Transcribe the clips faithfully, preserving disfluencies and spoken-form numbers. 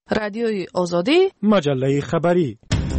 رادیوی آزادی، مجله خبری.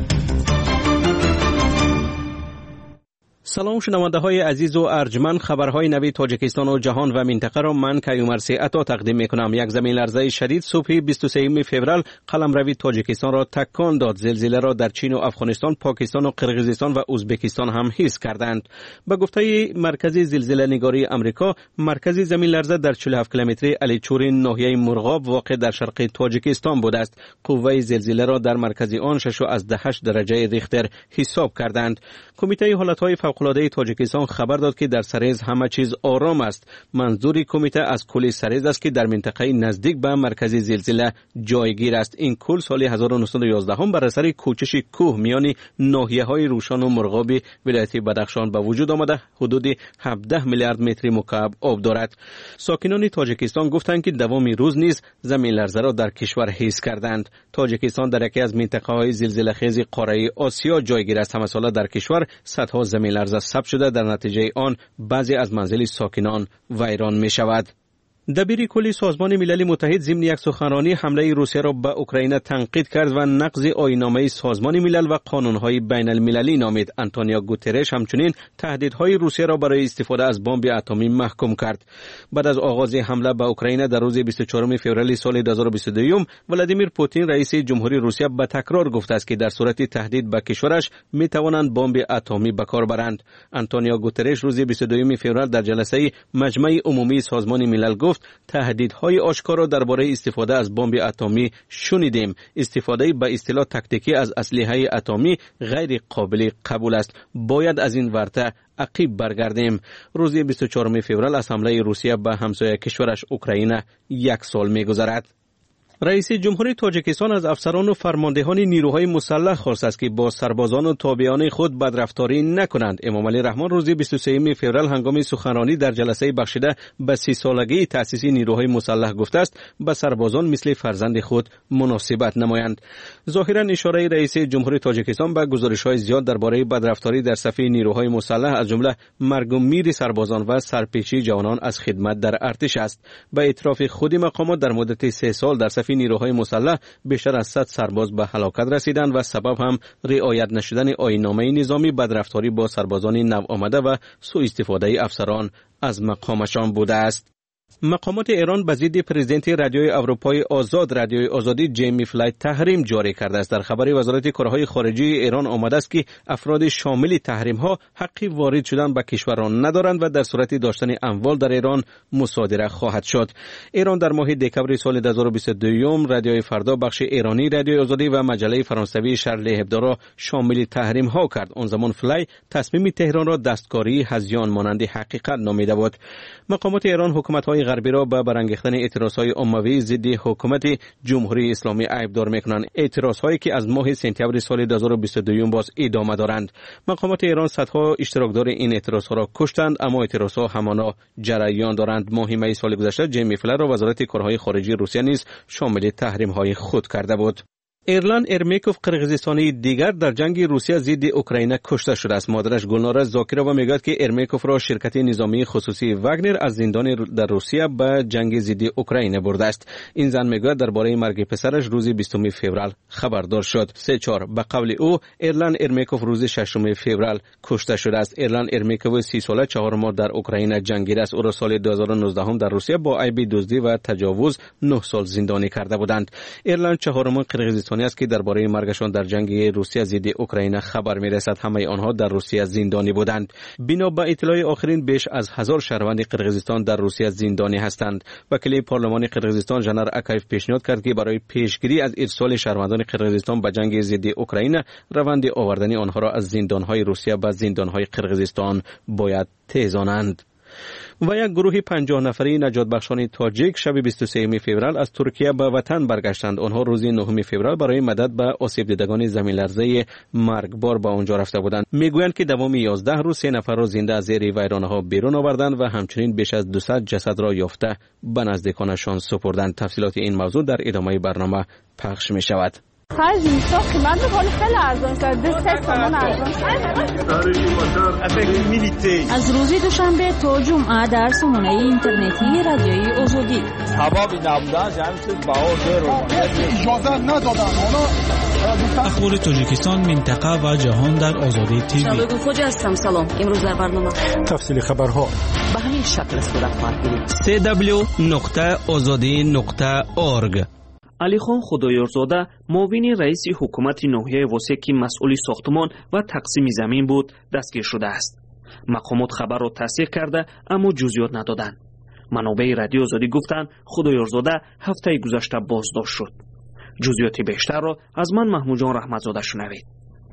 سلام شنونده های عزیز و ارجمند، خبرهای نوی تاجیکستان و جهان و منطقه را من کیومرثی عطا تقدیم می کنم. یک زمین لرزه شدید صبح بیست و سوم فوریه قلمرو تاجیکستان را تکان داد. زلزله را در چین و افغانستان، پاکستان و قرقیزستان و ازبکستان هم حس کردند. به گفته مرکز زلزله نگاری آمریکا، مرکز زمین لرزه در چهل و هفت کیلومتری الیچورین ناحیه مرغاب واقع در شرق تاجیکستان بوده است. قوه زلزله را در مرکز آن شش و هشت درجه ریختر حساب کردند. کمیته حالتهای فوق‌العاده تاجیکستان خبر داد که در سرز همه چیز آرام است. منظور کمیته از کل سرز است که در منطقه نزدیک به مرکز زلزله جایگیر است. این کل سال هزار و نهصد و یازده بر اثر کوچش کوه میان ناحیه‌های روشان و مرغاب ولایت بدخشان به وجود آمده حدود هفده میلیارد متر مکعب آب دارد. ساکنان تاجیکستان گفتند که دوام روز نیز زمین لرزه را در کشور حس کردند. تاجیکستان در یکی از منطقه‌های زلزله خیز قاره آسیا جایگیر است. همه ساله در کشور صدها زمین لرزه ثبت شده، در نتیجه آن بعضی از منازل ساکنان ویران می شود. دبیر کلی سازمان ملل متحد ضمن یک سخنرانی حمله روسیه را به اوکراین تنقید کرد و نقض آیین‌نامه سازمان ملل و قانون‌های بین المللی نامید. آنتونیو گوترش همچنین تهدیدهای روسیه را برای استفاده از بمب اتمی محکوم کرد. بعد از آغاز حمله به اوکراین در روز بیست و چهارم فوریه سال دو هزار و بیست و دو، ولادیمیر پوتین رئیس جمهوری روسیه به تکرار گفته است که در صورت تهدید به کشورش می توانند بمب اتمی به کار برند. آنتونیو گوترش روز بیست و دو فوریه در جلسه مجمع عمومی سازمان ملل گفت تهدیدهای آشکارا درباره استفاده از بمب اتمی شنیدیم. استفاده به اصطلاح تاکتیکی از اسلحه اتمی غیر قابل قبول است. باید از این ورطه عقب برگردیم. روز بیست و چهارم فوریه از حمله روسیه به همسایه کشورش اوکراین یک سال می‌گذرد. رئیس جمهوری تاجیکستان از افسران و فرماندهان نیروهای مسلح خواست است که با سربازان و تابعان خود بدرفتاری نکنند. امام علی رحمان روز بیست و سوم فوریه هنگام سخنرانی در جلسه بخشیده به سی سالگی تأسیس نیروهای مسلح گفته است به سربازان مثل فرزند خود مناسبت نمایند. ظاهرا اشاره رئیس جمهوری تاجیکستان به گزارش‌های زیاد درباره بدرفتاری در صف نیروهای مسلح از جمله مرگ و میر سربازان و سرپیچی جوانان از خدمت در ارتش است. به اعتراف خود مقامات در مدت سه سال در صف نیروهای مسلح بیشتر از صد سرباز به هلاکت رسیدند و سبب هم رعایت نشدن آیین‌نامه نظامی، بدرفتاری با سربازان نوآمده و سوء استفاده افسران از مقامشان بوده است. مقامات ایران به ضد پرزیدنت رادیوی اروپای آزاد رادیوی آزادی جیمی فلای تحریم جاری کرده است. در خبر وزارت کارهای خارجه ایران آمده است که افراد شامل تحریم ها حقی وارد شدن به کشور را ندارند و در صورت داشتن اموال در ایران مصادره خواهد شد. ایران در ماه دکمبر سال دو هزار و بیست و دو رادیوی فردا بخش ایرانی رادیوی آزادی و مجله فرانسوی شارلی هبدو را شامل تحریم ها کرد. آن زمان فلای تصمیم تهران را دستکاری هذیان مانند حقیقت نامیده بود. مقامات ایران حکومت‌های غربی را به برانگیختن اعتراضهای عمومی ضد حکومت جمهوری اسلامی عیبدار می‌کنند. اعتراضهایی که از ماه سپتامبر سال دو هزار و بیست و دو باز ادامه دارند. مقامات ایران صدها اشتراکدار این اعتراضها را کشتند، اما اعتراضها همانا جریان دارند. ماه می سال گذشته جیمی فلر را وزارت کارهای خارجه روسیه نیز شامل تحریم‌های خود کرده بود. ایرلان ارمیکوف قرقیزستانی دیگر در جنگ روسیه ضد اوکراین کشته شده است. مادرش گلنار زاکرova میگوید که ارمیکوف را شرکت نظامی خصوصی واگنر از زندان در روسیه به جنگ ضد اوکراین برده است. این زن میگوید درباره مرگ پسرش روز بیستم فوریه خبردار شد. سه چهار به قول او ایرلان ارمیکوف روز ششم فوریه کشته شده است. ایرلان ارمیکوف سی ساله چهار ماه در اوکراین جنگیده است. او را سال دو هزار و نوزده در روسیه با عیب دزدی و تجاوز نه سال زندانی کرده بودند. ایرلان چهارم قرقیزستان است که درباره مرگشان در جنگ روسیه ضد اوکراین خبر میرسد. همه آنها در روسیه زندانی بودند. بنا به اطلاع آخرین بیش از هزار شهروند قرقیزستان در روسیه زندانی هستند. وکیل پارلمان قرقیزستان ژنر اکایف پیشنهاد کرد که برای پیشگیری از ارسال شهروندان قرقیزستان به جنگ ضد اوکراین روند آوردن آنها را از زندانهای روسیه به زندانهای قرقیزستان باید تیزانند. و یک گروه پنجاه نفری نجات بخشان تاجیک شب بیست و سوم فوریه از ترکیه به وطن برگشتند. آنها روز نهم فوریه برای مدد به آسیب دیدگان زمین لرزه مرگبار به آنجا رفته بودند. میگویند که دوام یازده روز سه نفر را زنده از زیر ویرانه‌ها بیرون آوردند و همچنین بیش از دویست جسد را یافته به نزدیکانشان سپردند. تفصیلات این موضوع در ادامه برنامه پخش می شود. خرج میشه قیمت خیلی خیلی ارزان شده سه تومن ارزان شده. از روز دوشنبه تا جمعه در سامانه اینترنتی رادیوی آزادی حبابی نبودن جمعیت باور رو اجازه ندادن. اخبار تاجیکستان، منطقه و جهان در آزادی تیوی. شبکه خوج هستم. سلام. امروز در برنامه تفصیل خبرها به همین شکل صورت خواهد گرفت. سی دبلیو نقطه آزادی نقطه اورگ. علی خان خدایارزاده معاون رئیس حکومت ناحیه واسع که مسئول ساختمان و تقسیم زمین بود دستگیر شده است. مقامات خبر را تصدیق کرده اما جزئیات ندادند. منابع رادیو آزادی گفتند خدایارزاده هفته گذشته بازداشت شد. جزئیات بیشتر را از من محمود جان رحمتزاده شنوید.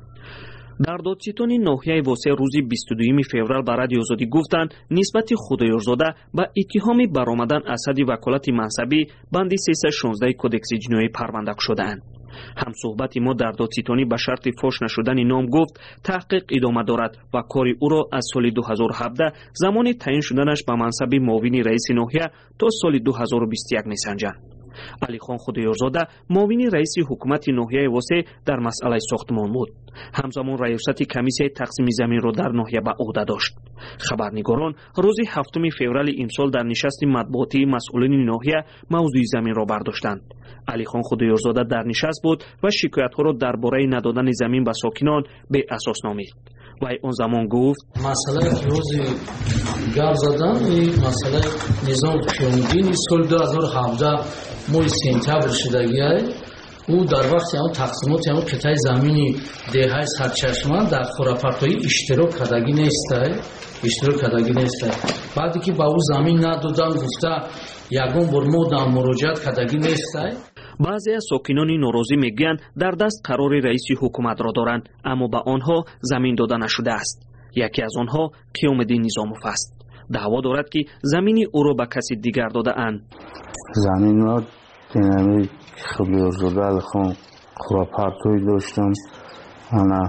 در دادستان ناحیه واسع روز بیست و دوم فوریه به رادیو آزادی گفتند نسبت خدایارزاده به اتهام برآمدن از حد وکالت منصبی بند سیصد و شانزده کدکس جنایی پرونده شده‌اند. هم صحبت ما در دادستانی به شرط فاش نشدن نام گفت تحقیق ادامه دارد و کار او را از سال دو هزار و هفده زمان تعیین شدنش به منصب معاون رئیس ناحیه تا سال دو هزار و بیست و یک می‌سنجند. علی خان خدایارزاده معاون رئیس حکومت ناحیه واسع در مسئله ساختمان بود. همزمان ریاست کمیسیون تقسیم زمین را در ناحیه به عهده داشت. خبرنگاران روز هفتم فوریه امسال در نشست مطبوعاتی مسئولین ناحیه موضوع زمین را برداشتند. علی خان خدایارزاده در نشست بود و شکایت‌ها را درباره ندادن زمین به ساکنان به اساس نامید. وای اون زمان گفت مسئله روزی گپ زدن این مسئله نظام پیامدین سال دو هزار و هفده ماه سپتامبر شدگی او در وقت اون تقسیمات اون قطعه زمینی دهه سرچشمه در خوراپرتوی اشتراک کردگی نیست اشتراک کردگی نیست بعدی که با او زمین ندادن گفته یگان بار ما در مراجعت کردگی نیست. بعضی از ساکنان ناراضی میگن در دست قرار رئیس حکومت را دارند اما به آنها زمین داده نشده است. یکی از آنها قیامالدین نظاموف است. دعوا دارد که زمین او را به کسی دیگر داده اند. زمین را دینامی خدایارزاده علی خان خوراپرتوی داشتم انا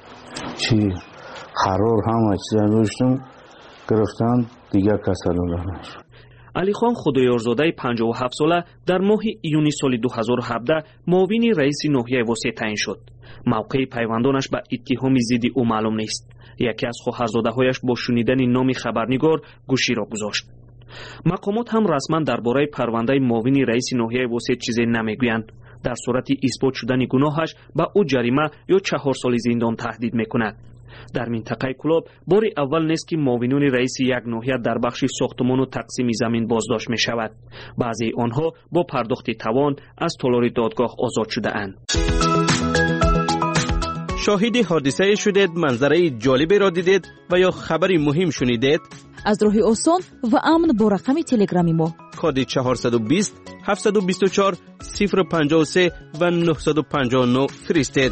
چی قرار همه چیز داشتم گرفتن دیگر کسی داده نشد. علی خان خدایارزاده پنجاه و هفت ساله در ماه ایونی سال دو هزار و هفده معاون رئیس ناحیه واسع تعیین شد. موقع پیوندانش به اتهام ضد او معلوم نیست. یکی از خواهرزاده‌هایش با شنیدن نام خبرنگار گوشی را گذاشت. مقامات هم رسما درباره پرونده معاون رئیس ناحیه واسع چیزی نمیگویند. در صورت اثبات شدن گناهش به او جریمه یا چهار سال زندان تهدید میکند. در منطقه کلاب بار اول نیست که معاونین رئیس یک ناحیه در بخش ساختمان و تقسیم زمین بازداشت می شود. بعضی آنها با پرداخت توان از تالار دادگاه آزاد شده اند. شاهد حادثه شدید، منظره جالبی را دیدید و یا خبری مهم شنیدید؟ از راه آسان و امن با رقم تلگرامی ما کد چهارصد و بیست هفتصد و بیست و چهار صفر پنجاه و سه و نهصد و پنجاه و نه فرستید.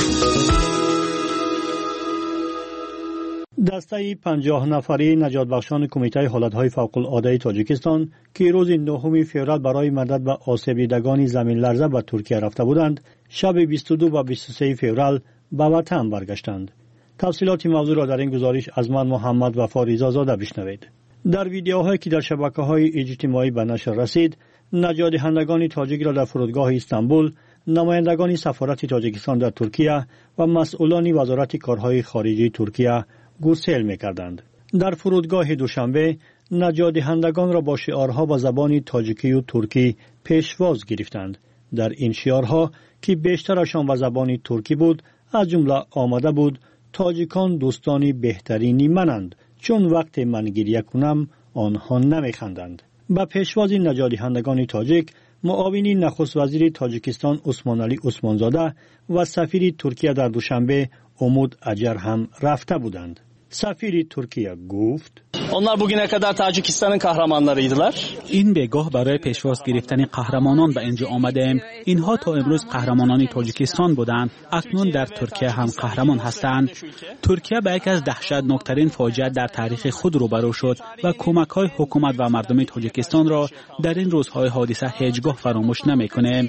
دسته پنجاه نفری نجات بخشان کمیته حالتهای فوق العاده تاجیکستان که روز نهم فوریه برای مدد به آسیب دیدگان زمین لرزه به ترکیه رفته بودند، شب بیست و دو و بیست و سه فوریه به وطن برگشتند. تفصیلات موضوع را در این گزارش از من محمد وفا رضازاده بشنوید. در ویدیوهایی که در شبکه‌های اجتماعی به نشر رسید، نجات دهندگان تاجیک را در فرودگاه استانبول، نمایندگان سفارت تاجیکستان در ترکیه و مسئولان وزارت کارهای خارجه ترکیه گسیل می‌کردند. در فرودگاه دوشنبه نجات دهندگان را با شعارها با زبان تاجیکی و ترکی پیشواز گرفتند. در این شعارها که بیشترشان به زبان ترکی بود، از جمله آمده بود تاجیکان دوستانی بهترینی منند، چون وقت من گریه کنم آنها نمیخندند. با پیشواز نجات دهندگان تاجیک، معاون نخست وزیر تاجیکستان عثمان علی عثمانزاده و سفیر ترکیه در دوشنبه امود اجر هم رفته بودند. سفیر ترکیه گفت onlar bugüne kadar Tacikistan'ın kahramanlarıydılar. این بگاه برای پیشواز گرفتن قهرمانان به اینجا آمدیم. اینها تا امروز قهرمانان تاجیکستان بودند. اکنون در ترکیه هم قهرمان هستند. ترکیه به یک از دهشتناکترین فاجعه در تاریخ خود روبرو شد و کمک‌های حکومت و مردم تاجیکستان را در این روزهای حادثه هیچگاه فراموش نمی‌کنیم.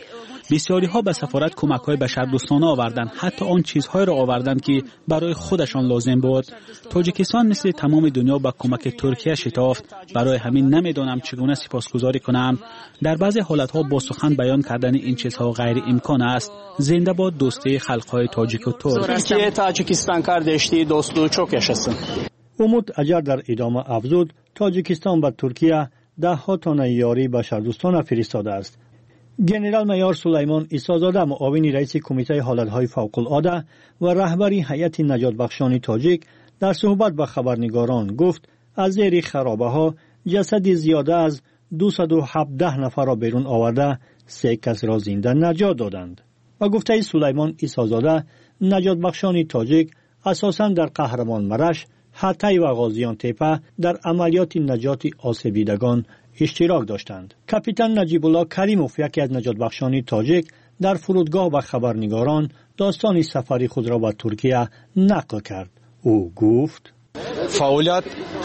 بسیاری ها به سفارت کمک های بشردوستانه آوردند، حتی آن چیزهای را آوردند که برای خودشان لازم بود. تاجیکستان مثل تمام دنیا به کمک ترکیه شتافت. برای همین نمیدانم چگونه سپاسگزاری کنم. در بعضی حالت ها با سخن بیان کردن این چیزها غیر امکان است. زنده باد دوستی خلق های تاجیک و ترک. Türkiye Tacikistan kardeşliği dostluğu çok yaşasın. امید اجر در ادامه افزود تاجیکستان و ترکیه ده ها تن یاری بشردوستانه فرستاده است. گنرال مایور سلیمان عیسی‌زاده معاون رئیس کمیته حالت‌های فوق‌العاده و رهبری هیئت نجات بخشان تاجیک در صحبت با خبرنگاران گفت از زیر خرابه‌ها جسد زیاده از دویست و هفده نفر را بیرون آورده سه کس را زنده نجات دادند. و گفته سلیمان عیسی‌زاده نجات بخشان تاجیک اساساً در قهرمان مرش، حتی و غازیان تپه در عملیات نجات آسیب‌دیدگان اشتراک داشتند. کاپیتان نجیب الله کریموف یکی از نجات بخشان تاجیک در فرودگاه و خبرنگاران داستان سفری خود را به ترکیه نقل کرد. او گفت فعالیت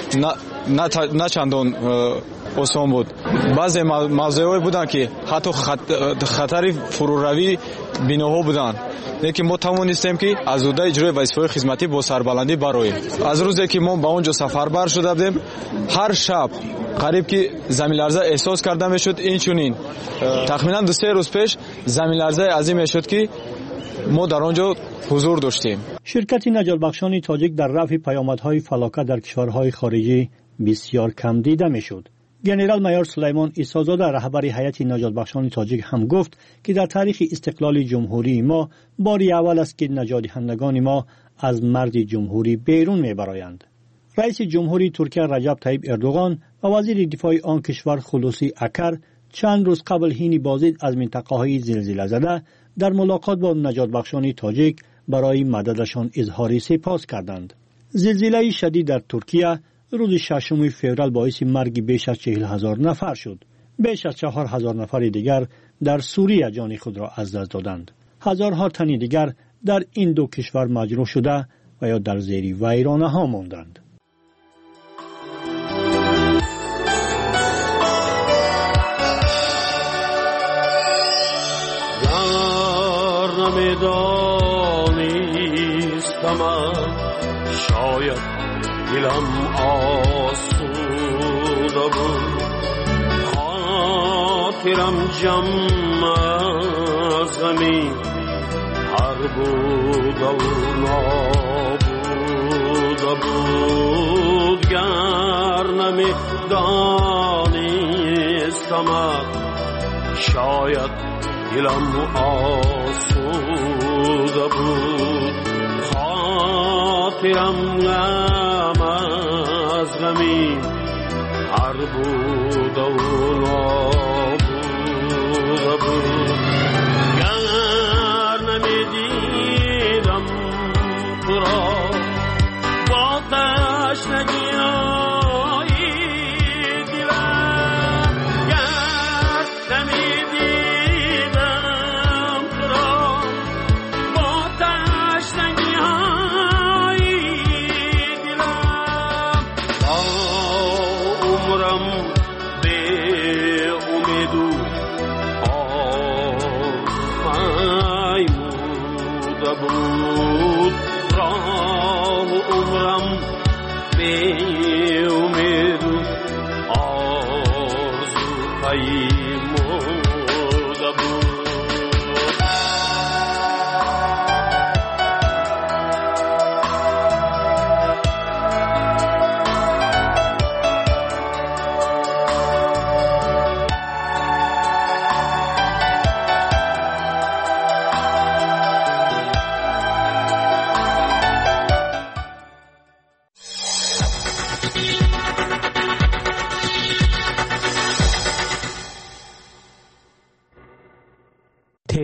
نه چندان آسان بود. بعضی موضوعی بودند که حتی خطر فروروی بناها بودند. لیکن ما توانستیم که از عهده اجرای وظیفه‌های خدمتی با سربلندی برآییم. از روزی که ما به اونجا سفربر شده بودیم هر شب قریب که زمین لرزه احساس کرده میشد. این چنین تقریبا دو سه روز پیش زمین لرزه عظیمی شد که ما در آنجا حضور داشتیم. شرکت نجات بخشان تاجیک در رفع پیامدهای فلاکت در کشورهای خارجی بسیار کم دیده میشد. گنرال مایور سلیمان عیسی‌زاده رهبر هیئت نجات بخشان تاجیک هم گفت که در تاریخ استقلال جمهوری ما باری اول است که نجات دهندگان ما از مرز جمهوری بیرون میبرایند. رئیس جمهوری ترکیه رجب طیب اردوغان و وزیر دفاع آن کشور خلوصی اکر چند روز قبل هین بازدید از منطقه‌های زلزله زده در ملاقات با نجات بخشان تاجیک برای مددشان اظهار سپاس کردند. زلزله شدید در ترکیه روز ششم فوریه باعث مرگ بیش از چهل هزار نفر شد. بیش از چهار هزار نفر دیگر در سوریه جان خود را از دست دادند. هزارها تن دیگر در این دو کشور مجروح شده و یا در زیر ویرانه ها ماندند. شاید دلم آسوده بود، خاطرم جمع از زمین هر بود و نابوده بود. گر نمی دانستم شاید دلم آسوده بود، خاطرم غم از غمی هر بود و نابوده بود. گر نمیدیدم تو را با تشنگی های دلم، گر نمیدیدم تو را با تشنگی های دلم، با عمرم به امید و آرزومایموده بود، راه عمرم به امید و آرزومایموده بود.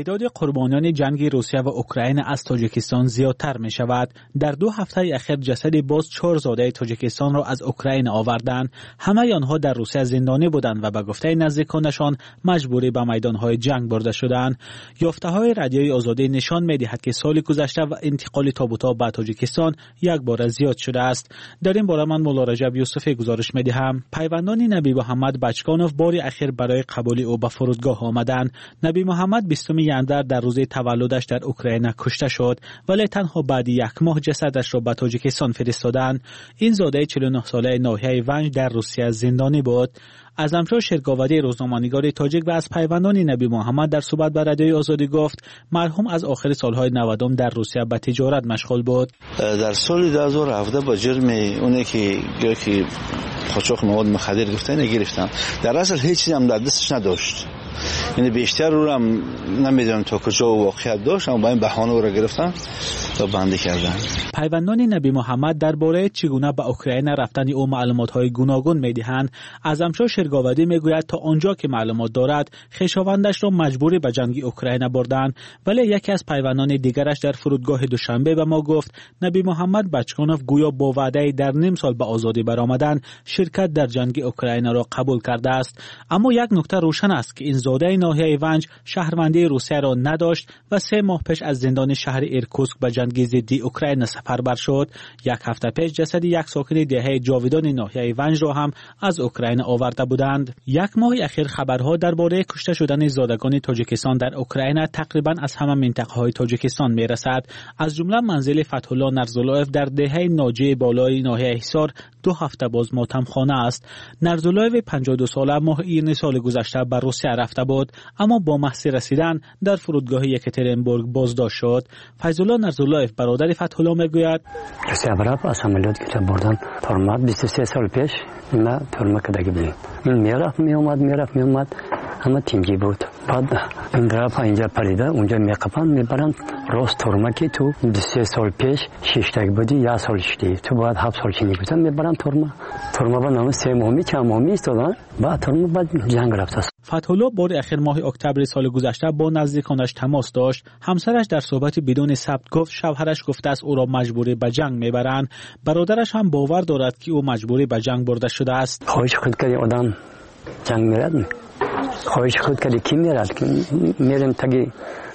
تعداد قربانیان جنگ روسیه و اوکراین از تاجیکستان زیادتر می شود. در دو هفته اخیر جسد باز چهار زاده تاجیکستان را از اوکراین آوردند. همه آنها در روسیه زندانی بودند و به گفته نزدیکانشان مجبوری به میدانهای جنگ برده شدند. یافته‌های رادیوی آزادی نشان می‌دهد که سال گذشته و انتقال تابوت‌ها به تاجیکستان یک بار زیاد شده است. در این باره من مولا رجب یوسفی گزارش می‌دهم. پیوندان نبی محمد بچکانوف بار اخیر برای قبول او به فرودگاه آمدند. نبی محمد بیستم ژانویه در روز تولدش در اوکراین کشته شد، ولی تنها بعد یک ماه جسدش را به تاجیکستان فرستادند. این زاده چهل و نه ساله ناحیه ونج در روسیه زندانی بود. اعظمشاه شرگاودی روزنامه‌نگار تاجیک و از پیوندان نبی محمد در صحبت با رادیوی آزادی گفت مرحوم از آخر سالهای نود در روسیه به تجارت مشغول بود. در سال دو هزار و هفده با جرم اونه که که قاچاق مواد مخدر گفتن گرفتم. در اصل هیچ چیزی هم در دستش نداشت. یعنی بیشتر رو هم نمیدونم تا کجا واقعیت داشت، اما با این بهانه او را گرفتن و بنده کردن. پیوندان نبی محمد درباره چگونه به اوکراین رفتن او معلومات‌های گوناگون می‌دهند. اعظمشاه شرگاودی میگوید تا آنجا که معلومات دارد خویشاوندش را مجبوری به جنگ اوکراین بردند، ولی یکی از پیوندان دیگرش در فرودگاه دوشنبه به ما گفت نبی محمد بچکانوف گویا با وعده در نیم سال به آزادی برآمدن شرکت در جنگ اوکراین را قبول کرده است. اما یک نکته روشن است که این زاده ناحیه ونج شهروندی روسیه را نداشت و سه ماه پیش از زندان شهر ایرکوتسک به جنگ ضد اوکراین سفربر شد. یک هفته پیش جسد یک ساکن دهه جاویدان ناحیه ونج را هم از اوکراین آورده بودند. یک ماه اخیر خبرها درباره کشته شدن زادگان تاجیکستان در اوکراین تقریبا از همه منطقه‌های تاجیکستان میرسد. از جمله منزل فتح‌الله نرزولایف در دهه ناجی بالای ناحیه حصار دو هفته باز ماتمخانه است. نرزولایف پنجاه و دو ساله ماه ایرن سال گذشته به روسیه رفته بود، اما با محض رسیدن در فرودگاه یکاترینبورگ بازداشت شد. فیض‌الله نرزولایف برادر فتح‌الله میگوید روسیه برای از عملیات که بردن فرماد بیست و سه سال پیش ما فرما کداگی بودیم. این میرفت میومد میرفت میومد همه تیمگی بود. بعد این طرف اینجا پریده اونجا میقپن میبرن راست تورما که تو بیست و سه سال پیش شش تگ بودی یا سال شدی تو باید هفت سال چینی بودن میبرن تورما تورما با نام سه ماهی چند ماهی استادن بعد تورما بعد جنگ رفت. فتح‌الله بار اخیر ماه اکتبر سال گذشته با نزدیکانش تماس داشت. همسرش در صحبت بدون ثبت گفت شوهرش گفته است او را مجبوری به جنگ میبرند. برادرش هم باور دارد که او مجبوری به جنگ برده شده است. خواهش خود کردی آدم جنگ میرد. خواهش خود کردی کی میرد میرم تگی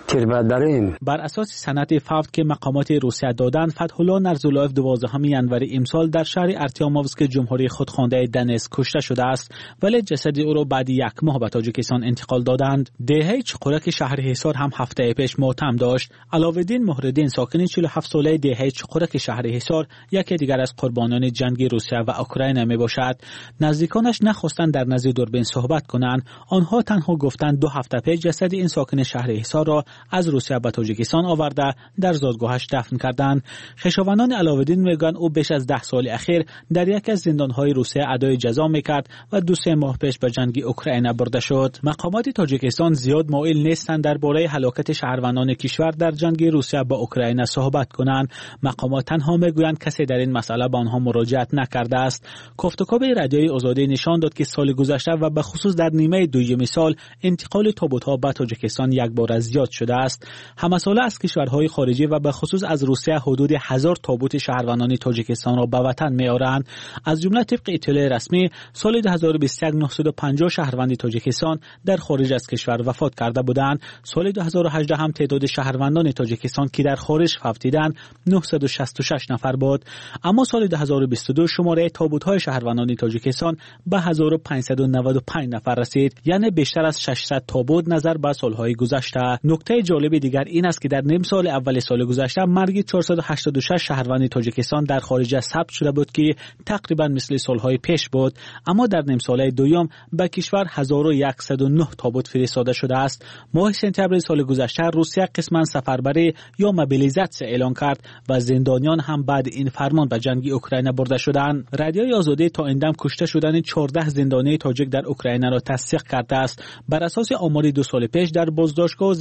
بر اساس سند فوت که مقامات روسیه دادند فتح‌الله نرزولایف دوازدهم ژانویه امسال در شهر ارتیاموفسک جمهوری خودخوانده دنیتسک کشته شده است، ولی جسد او را بعد یک ماه به تاجیکستان انتقال دادند. دهه چقرک شهر حصار هم هفته پیش ماتم داشت. علاوالدین مهرالدین ساکن چهل و هفت ساله دهه چقرک شهر حصار یکی دیگر از قربانیان جنگ روسیه و اوکراین می باشد. نزدیکانش نخواستند در نزد دوربین صحبت کنند. آنها تنها گفتند دو هفته پیش جسد این ساکن شهر حصار را از روسیه به تاجیکستان آورده در زادگاهش دفن کردند. خویشاوندان علاوالدین میگویند او بیش از ده سال اخیر در یک از زندانهای روسیه ادای جزا میکرد و دو سه ماه پیش به جنگ اوکراین برده شد. مقامات تاجیکستان زیاد مایل نیستند درباره هلاکت شهروندان کشور در جنگ روسیه با اوکراین صحبت کنند. مقامات تنها میگویند کسی در این مسئله به آنها مراجعت نکرده است. گفتگو به رادیوی آزادی نشان داد که سال گذشته و به خصوص در نیمه دوم سال انتقال تابوت‌ها به تاجیکستان یک بار زیاد شده است. همساله از کشورهای خارجی و به خصوص از روسیه حدود هزار تابوت شهروندان تاجیکستان را به وطن می‌آورند. از جمله طبق اطلاع رسمی سال دو هزار و بیست و یک نهصد و پنجاه شهروند تاجیکستان در خارج از کشور وفات کرده بودند. سال دو هزار و هجده هم تعداد شهروندان تاجیکستان که در خارج فوتیدند نهصد و شصت و شش نفر بود. اما سال دو هزار و بیست و دو شماره تابوت‌های شهروندان تاجیکستان به هزار و پانصد و نود و پنج نفر رسید، یعنی بیشتر از ششصد تابوت نظر به سال‌های گذشته. نکته جالب دیگر این است که در نیم سال اول سال گذشته مرگ چهارصد و هشتاد و شش شهروند تاجیکستان در خارج ثبت شده بود که تقریبا مثل سالهای پیش بود، اما در نیم سال دوم به کشور هزار و صد و نه تابوت فرستاده شده است. ماه سپتامبر سال گذشته روسیه قسما سفربری یا موبیلیزاسیون اعلان کرد و زندانیان هم بعد این فرمان به جنگ اوکراین برده شدند. رادیوی آزادی تا اندم کشته شدن چهارده زندانی تاجیک در اوکراین را تصدیق کرده است. بر اساس آمار دو سال پیش در بازداشتگاه و زندان‌های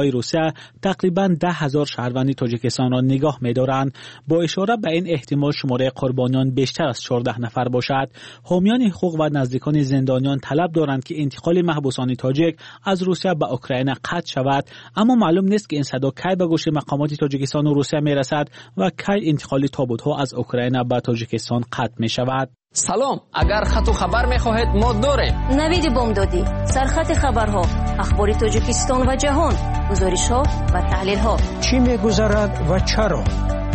اطلاع روسیه تقریباً ده هزار شهروند تاجیکستان را نگاه می‌دارند. با اشاره به این احتمال شماره قربانیان بیشتر از چهارده نفر باشد، حامیان حقوق و نزدیکان زندانیان طلب دارند که انتقال محبوسان تاجیک از روسیه به اوکراین قطع شود، اما معلوم نیست که این صدا کی به گوش مقامات تاجیکستان و روسیه میرسد و کی انتقال تابوت‌ها از اوکراین به تاجیکستان قطع می‌شود. سلام، اگر خط و خبر می‌خواهید ما داریم. نوید بامدادی، سرخط خبرها، اخبار تاجیکستان و جهان، گزارش‌ها و تحلیل‌ها. چی می‌گذرد و چرا؟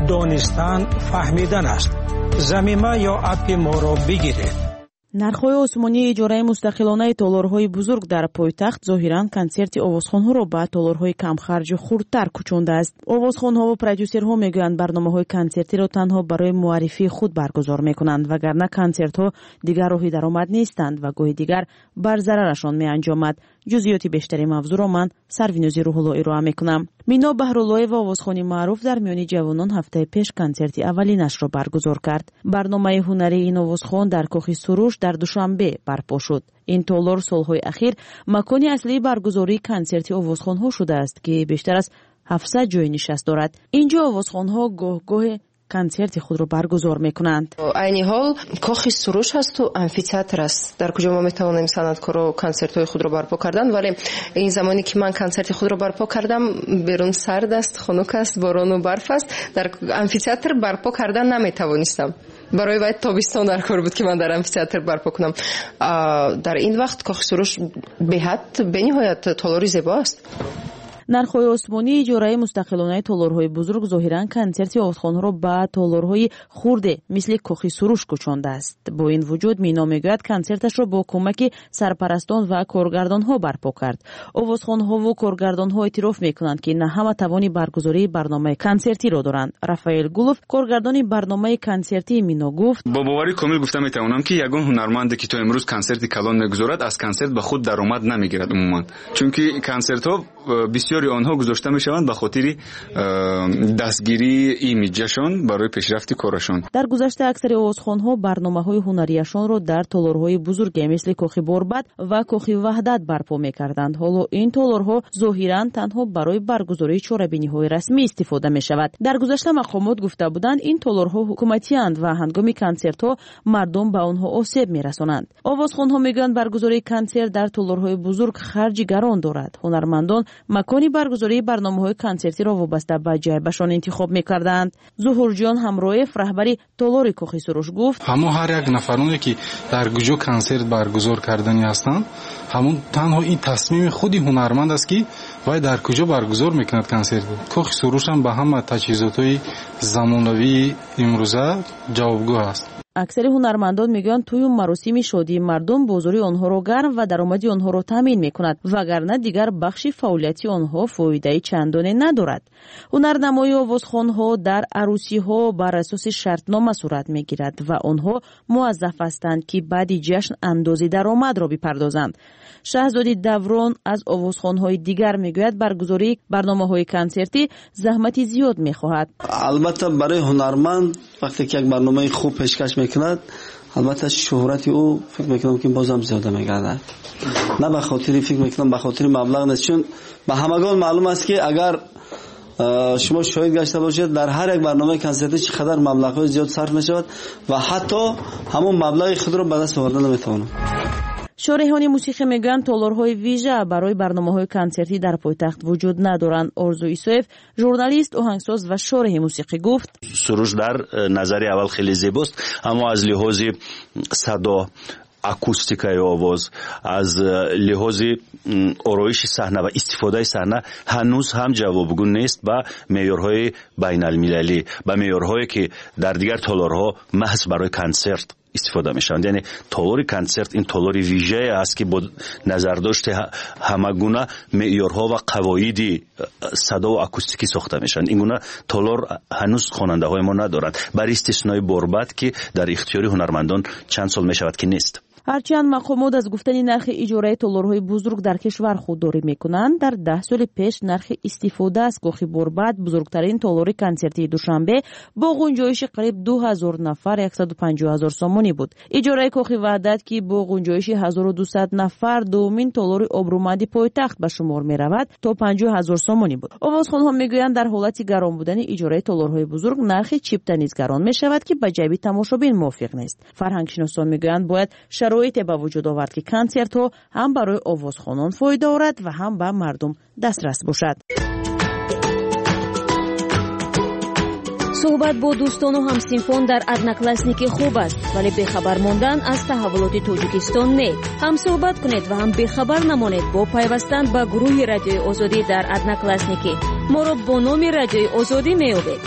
دانستن فهمیدن است. زمینه یا اپ ما را بگیرید. нархҳои осмонии иҷораи мустақилонаи толорҳои бузург дар пойтахт зоҳиран консерти овозхонҳоро ба толорҳои камхарҷу хурдтар кӯчондааст. овозхонҳо ва продюсерҳо мегӯянд барномаҳои консертиро танҳо барои муаррифии худ баргузор мекунанд, вагарна консертҳо дигар роҳи даромад нестанд ва гоҳи дигар бар зарарашон меанҷомад. ҷузъиёти бештари мавзӯъро ман Сарвинӯзи Рӯҳулло ироа мекунам. Мино Баҳруллоева, овозхони маъруф, дар миёни ҷавонон ҳафтаи пеш консерти аввалинашро баргузор кард. барномаи ҳунарии ин овозхон дар Кӯхи Суруш дар Душанбе барпо шуд. ин толор солҳои ахир макони аслии баргузории консерти овозхонҳо шудааст, ки бештар аз ҳафтсад ҷои нишаст дорад. инҷо овозхонҳо гоҳ-гоҳе консерти худро баргузор мекунанд. айни ҳол кохи суруш ҳасту амфитеатр аст, дар куҷо мо метавонем санъаткоро консертҳои худро барпо кардан, вале ин замоне ки ман консерти худро барпо кардам, берун сард аст, хунук аст, борону барф аст, дар амфитеатр барпо кардан наметавонистам. барои вай тобистон дар кор буд ки ман дар амфитеатр барпо кунам. дар ин вақт кохи суруш беҳад бениҳоят толори зебо аст. нархҳои осмонии иҷораи мустақилонаи толорҳои бузург зоҳиран консерти овозхонҳоро ба толорҳои хурде мисли Кӯхи Суруш кӯчондааст. бо ин вуҷуд Мино мегӯяд консерташро бо кӯмаки сарпарастон ва коргардонҳо барпо кард. овозхонҳову коргардонҳо эътироф мекунанд ки на ҳама тавони баргузории барномаи консертиро доранд. Рафаэл Гулов, коргардони барномаи консертии Мино, гуфт: бо бовари комил гуфта метавонам ки ягон ҳунарманде ки то имрӯз консерти калон мегузорад, аз консерт ба худ даромад намегирад умуман, чунки консертҳо бисёри онҳо гузошта мешаванд ба хотири дастгирии имиҷашон барои пешрафти корашон. дар гузашта аксари овозхонҳо барномаҳои ҳунарияшонро дар толорҳои бузурге мисли Кӯхи Борбад ва Кӯхи Ваҳдат барпо мекарданд. ҳоло ин толорҳо зоҳиран танҳо барои баргузории чорабиниҳои расмӣ истифода мешавад. дар гузашта мақомот гуфта буданд ин толорҳо ҳукуматиянд ва ҳангоми консертҳо мардум ба онҳо осеб мерасонанд. овозхонҳо мегӯянд баргузории консерт дар толорҳои бузург харҷи гарон дорад. ҳунармандон макони баргузории барномаҳои консертиро вобаста ба ҷайбашон интихоб мекарданд. Зуҳурҷон Ҳамроев, раҳбари толори Кӯхи Суруш, гуфт: ҳамо ҳар як нафароне ки дар куҷо консерт баргузор кардани ҳастанд, ҳамон танҳо ин тасмими худи ҳунарманд аст ки вай дар куҷо баргузор мекунад консерт. Кӯхи Суруш ҳам ба ҳама таҷҳизотҳои замонавии имрӯза ҷавобгӯ аст. аксари ҳунармандон мегӯянд тӯю маросими шодии мардум бозори онҳоро гарм ва даромади онҳоро таъмин мекунад, вагарна дигар бахши фаъолияти онҳо фоидаи чандоне надорад. ҳунарнамои овозхонҳо дар арӯсиҳо бар асоси шартнома сурат мегирад ва онҳо муаззаф ҳастанд ки баъди ҷашн андози даромадро бипардозанд. шаҳзоди Даврон аз овозхонҳои дигар мегӯяд баргузории барномаҳои консертӣ заҳмати зиёд мехоҳад. албатта барои ҳунарманд вақте ки як барномаи хуб пешкаш мекунад, албатта шӯҳрати ӯ фикр мекунам ки бозам зиёда мегардад. на ба хотири фикр мекунам ба хотири маблағ нест, чун ба ҳамагон маълум аст ки агар шумо шоҳид гашта бошед дар ҳар як барномаи консертӣ чӣ қадар маблағҳои зиёд сарф мешавад ва ҳатто ҳамон маблағи худро ба даст оварда наметавонам. шориҳони мусиқӣ мегӯянд толорҳои вижа барои барномаҳои консертӣ дар пойтахт вуҷуд надоранд. Орзу Исоев, журналист, оҳангсоз ва шориҳи мусиқӣ, гуфт: суруш дар назари аввал хеле зебост, аммо аз лиҳози садо, акустикаи овоз, аз лиҳози ороиши саҳна ва истифодаи саҳна ҳанӯз ҳам ҷавобгӯ нест ба меъёрҳои байналмилалӣ, ба меъёрҳое ки дар дигар толорҳо маҳз барои консерт истифода мешаванд. яъне толори консерт ин толори вижае аст ки бо назардошти ҳамагуна меъёрҳо ва қавоиди садову акустикӣ сохта мешаванд. ин гуна толор ҳанӯз хонандаҳои мо надоранд, бар истиснои Борбад ки дар ихтиёри ҳунармандон чанд сол мешавад ки нест. ҳарчанд мақомот аз гуфтани нархи иҷораи толорҳои бузург дар кишвар худдорӣ мекунанд, дар даҳ соли пеш нархи истифода аз коҳи борбад бузургтарин толори консертии душанбе бо ғунҷоиши қариб ду ҳазор нафар яксаду панҷоҳ ҳазор сомонӣ буд. иҷораи коҳи ваҳдат ки бо ғунҷоиши ҳазору дусад нафар дуввумин толори обрӯмади пойтахт ба шумор меравад, то панҷоҳ ҳазор сомонӣ буд. овозхонҳо мегӯянд дар ҳолати гарон будани иҷораи толорҳои бузург нархи чипта низ гарон мешавад ки ба ҷайби тамошобин мувофиқ нест. фарҳангшиносон мегӯянд бояд шароите ба вуҷуд овард ки консертҳо ҳам барои овозхонон фоида орад ва ҳам ба мардум дастрас бошад. суҳбат бо дӯстону ҳамсинфон дар одноклассники хуб аст, вале бехабар мондан аз таҳввулоти Тоҷикистон не. ҳам суҳбат кунед ва ҳам бехабар намонед бо пайвастан ба гурӯҳи Радиои Озодӣ дар одноклассники. моро бо номи Радиои Озодӣ меёбед.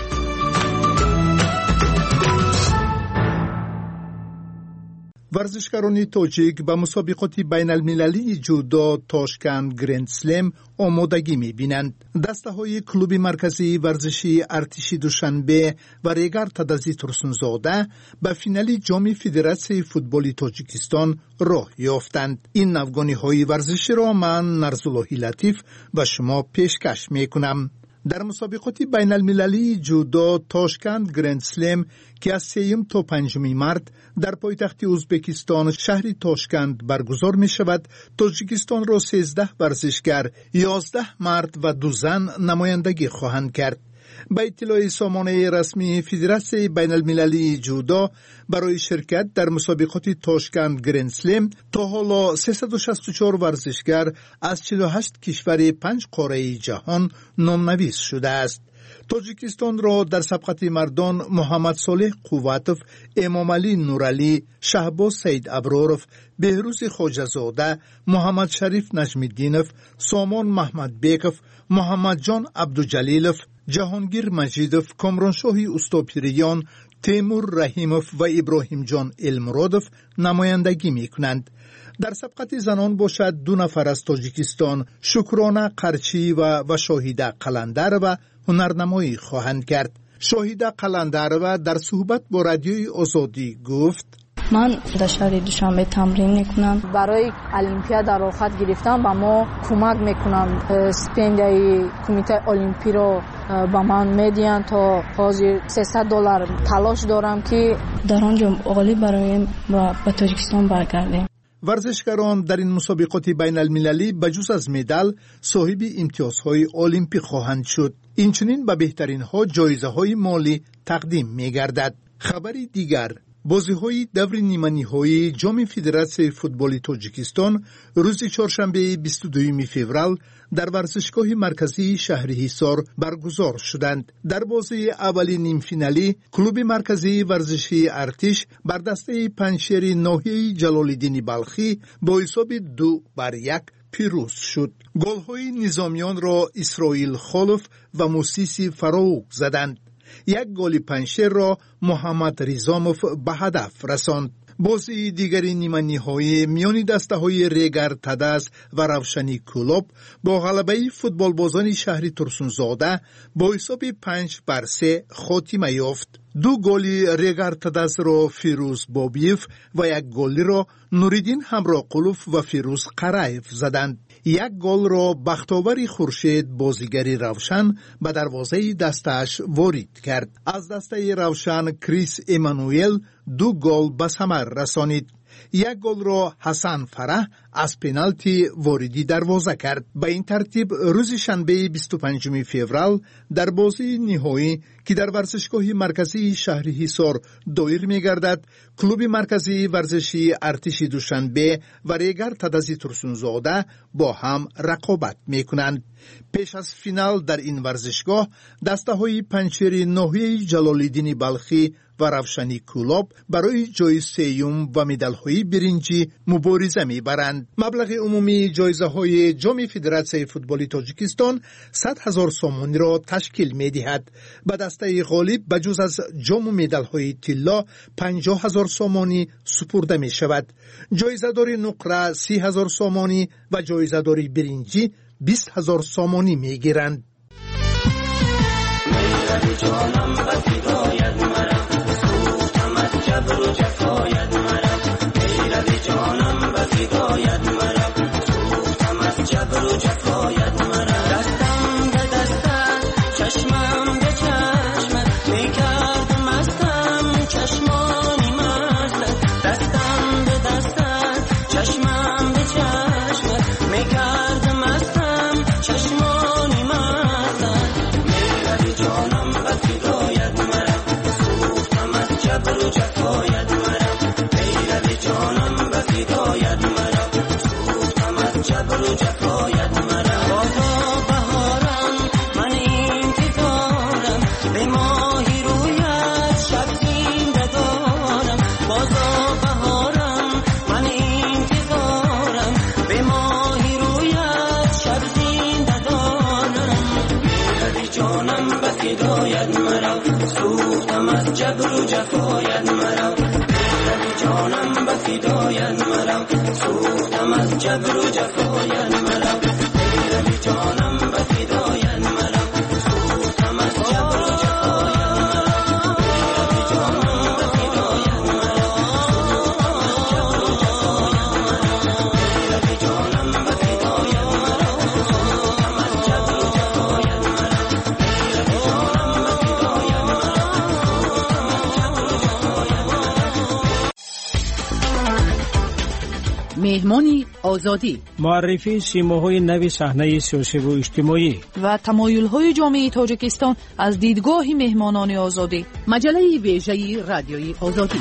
варзишгарони тоҷик ба мусобиқоти байналмилалии ҷудо Тошкент Гранд Слем омодагӣ мебинанд. дастаҳои клуби марказии варзишии артиши Душанбе ва Регар Тадази Турсунзода ба финали ҷоми Федератсияи футболи Тоҷикистон роҳ ёфтанд. ин навгониҳои варзиширо ман Нарзуллоҳи Латиф ба шумо пешкаш мекунам. дар мусобиқоти байналмилалии ҷудо Тошкент Гранд Слем ки аз сеюм то панҷуми март дар пойтахти Узбекистон шаҳри Тошкент баргузор мешавад, Тоҷикистонро сездаҳ варзишгар, ёздаҳ мард ва ду зан намояндагӣ хоҳанд кард. ба иттилои сомонаи расмии Федератсияи байналмилалии ҷудо барои ширкат дар мусобиқоти Тошкент Гранд Слем то ҳоло сесаду шасту чор варзишгар аз чилу ҳашт кишвари панҷ қораи ҷаҳон номнавис шудааст. Тоҷикистонро дар сабқати мардон Муҳаммад Солеҳ Қувватов, Эмомалӣ Нуралӣ, Шаҳбоз Саид Аброров, Беҳрӯзи Хоҷазода, Муҳаммад Шариф Наҷмиддинов, Сомон Маҳмадбеков, Муҳаммадҷон Абдуҷалилов, Ҷаҳонгир Маҷидов, Комроншоҳи Устопириён, Темур Раҳимов ва Иброҳимҷон Элмуродов намояндагӣ мекунанд. дар сабқати занон бошад ду нафар аз Тоҷикистон Шукрона Қарчӣ ва ва Шоҳида Қаландарова ҳунарнамоӣ хоҳанд кард. Шоҳида Қаландарова дар суҳбат бо Радиои Озодӣ гуфт: ман дар шаҳри Душанбе тамрин мекунам. барои олимпиада рохат гирифтам ба мо кӯмак мекунам. стипендияи кумитаи олимпиро ба ман медиҳанд, то ҳозир сесад доллар талош дорам ки дар он ҷо ғолиб бароем ва ба Тоҷикистон баргардем. варзишгарон дар ин мусобиқоти байналмилалӣ ба ҷуз аз медал соҳиби имтиёзҳои олимпӣ хоҳанд шуд. инчунин ба беҳтаринҳо ҷоизаҳои молӣ тақдим мегардад. хабари дигар: бозиҳои даври ниманиҳоии ҷоми Федератсияи футболи Тоҷикистон рӯзи чоршанбеи бисту дуюми феврал дар варзишгоҳи марказии шаҳри Ҳисор баргузор шуданд. дар бозии аввали нимфиналӣ клуби марказии варзишии Артиш бар дастаи панҷшери ноҳияи Ҷалолиддини Балхӣ бо ҳисоби ду бар як пирӯз шуд. голҳои низомиёнро Исроил Холов ва Мусиси Фароук заданд. як голи панҷшерро Муҳаммад Ризомов ба ҳадаф расонд. бозии дигари ниманиҳоӣ миёни дастаҳои Регар Тадаз ва Равшани Кӯлоб бо ғалабаи футболбозони шаҳри Турсунзода бо ҳисоби панҷ бар се хотима ёфт. ду голи Регар Тадазро Фирӯз Бобиев ва як голиро Нуриддин Ҳамроқулов ва Фирӯз Қараев заданд. як голро Бахтовари Хуршед, бозигари Равшан, ба дарвозаи дастааш ворид кард. аз дастаи Равшан Крис Эммануэл ду гол ба самар расонид. як голро Ҳасан Фараҳ аз пеналти вориди дарвоза кард. ба ин тартиб рӯзи шанбеи бисту панҷуми феврал дар бозии ниҳоӣ ки дар варзишгоҳи марказии шаҳри Ҳисор доир мегардад, клуби марказии варзишии Артиши Душанбе ва Регар Тадази Турсунзода бо ҳам рақобат мекунанд. пеш аз финал дар ин варзишгоҳ дастаҳои панҷшери ноҳияи Ҷалолиддини Балхӣ ва Равшани Кӯлоб барои ҷои сеюм ва медалҳои биринҷӣ мубориза мебаранд. маблағи умумии ҷоизаҳои ҷоми Федератсияи футболи Тоҷикистон сад ҳазор сомониро ташкил медиҳад. ба дастаи ғолиб ба ҷуз аз ҷому медалҳои тилло панҷоҳ ҳазор сомонӣ супурда мешавад. ҷоизадори нуқра си ҳазор сомонӣ ва ҷоизадори биринҷӣ бист ҳазор сомонӣ мегиранд. جان فدایت مرا سوختم از جبر و جفایت مرا جانم به فدایت مرا سوختم از جبر و جفایت مرا جانم به فدایت مرا سوختم از جبر و مهمانی آزادی، معرفی سیماهای نوی صحنه سیاسی و اجتماعی و تمایل‌های جامعه تاجیکستان از دیدگاه مهمانان آزادی. مجله ویژه رادیوی آزادی.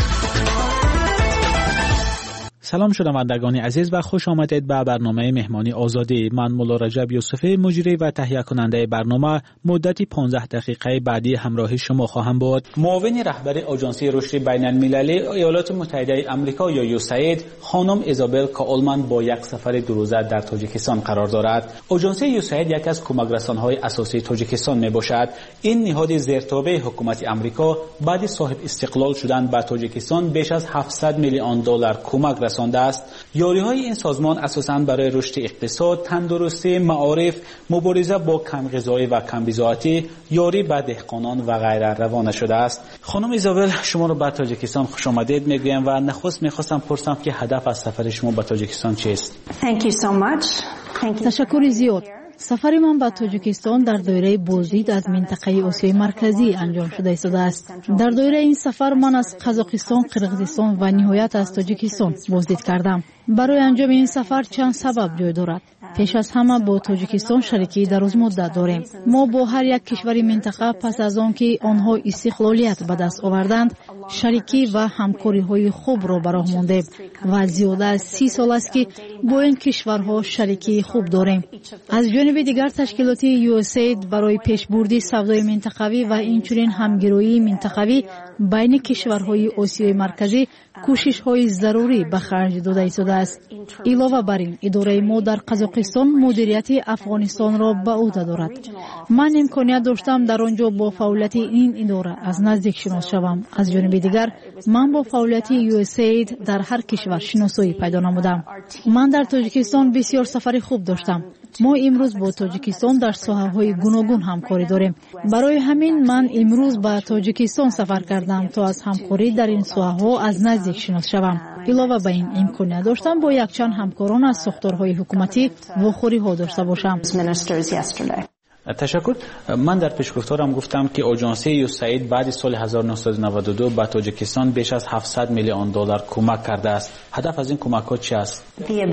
سلام شنوندگان عزیز و خوش آمدید به برنامه مهمانی آزادی. من مولا رجب یوسفی مجری و تهیه کننده برنامه مدتی پانزده دقیقه بعدی همراه شما خواهم بود. معاون رهبر آژانس رشد بین المللی ایالات متحده آمریکا یا یوساید خانم ایزابل کاولمن با یک سفر دو روزه در تاجیکستان قرار دارد. آژانس یوساید یکی از کمک رسانهای اساسی تاجیکستان می باشد. این نهاد زیرتابع حکومت آمریکا بعد صاحب استقلال شدن به تاجیکستان بیش از هفتصد میلیون دلار کمک رسانده است. یاری‌های این سازمان اساساً برای رشد اقتصاد، تندرستی، معارف، مبارزه با کم‌غذایی و کم‌بضاعتی، یاری به دهقانان و غیره روانه شده است. خانم ایزابل، شما رو به تاجیکستان خوش آمدید میگویم و نخست میخواستم پرسم که هدف از سفر شما به تاجیکستان چیست؟ تشکر زیاد. سفر من به تاجیکستان در دایره بازدید از منطقه آسیای مرکزی انجام شده است. در دایره این سفر من از قزاقستان، قرقیزستان و نهایت از تاجیکستان بازدید کردم. برای انجام این سفر چند سبب جای دارد. پیش از همه با تاجیکستان شریکی دراز مدت داریم. ما با هر یک کشور منطقه پس از آن که آنها استقلالیت به دست آوردند شریکی و همکاری های خوب را به راه ماندیم و زیاده از سی سال است که با این کشورها شریکی خوب داریم. از جانب دیگر تشکیلات یو اس اید برای پیشبرد سودای منطقوی و اینچنین همگرایی منطقوی بین کشورهای آسیای مرکزی کوشش‌های ضروری به خرج داده ایستاده است. علاوه بر این اداره ما در قزاقستان مدیریت افغانستان را به عهده دارد. من امکانیت داشتم در آنجا با فعالیت این اداره از نزدیک شناس شوم. از جانب دیگر من با فعالیت یو اس اید در هر کشور شناسایی پیدا نمودم. من در تاجیکستان بسیار سفر خوب داشتم. ما امروز با تاجیکستان در ساحه‌های گوناگون همکاری داریم. برای همین من امروز به تاجیکستان سفر کردم تا از همکاری در این ساحه‌ها از نزدیک شناس شوم. علاوه بر این امکانیت داشتم با یک چند همکاران از ساختارهای حکومتی واخوری‌ها داشته باشم. تشکر. من در پیشگفتارم گفتم که آژانس یوساید بعد سال هزار و نهصد و نود و دو به تاجیکستان بیش از هفتصد میلیون دلار کمک کرده است. هدف از این کمک‌ها چی است؟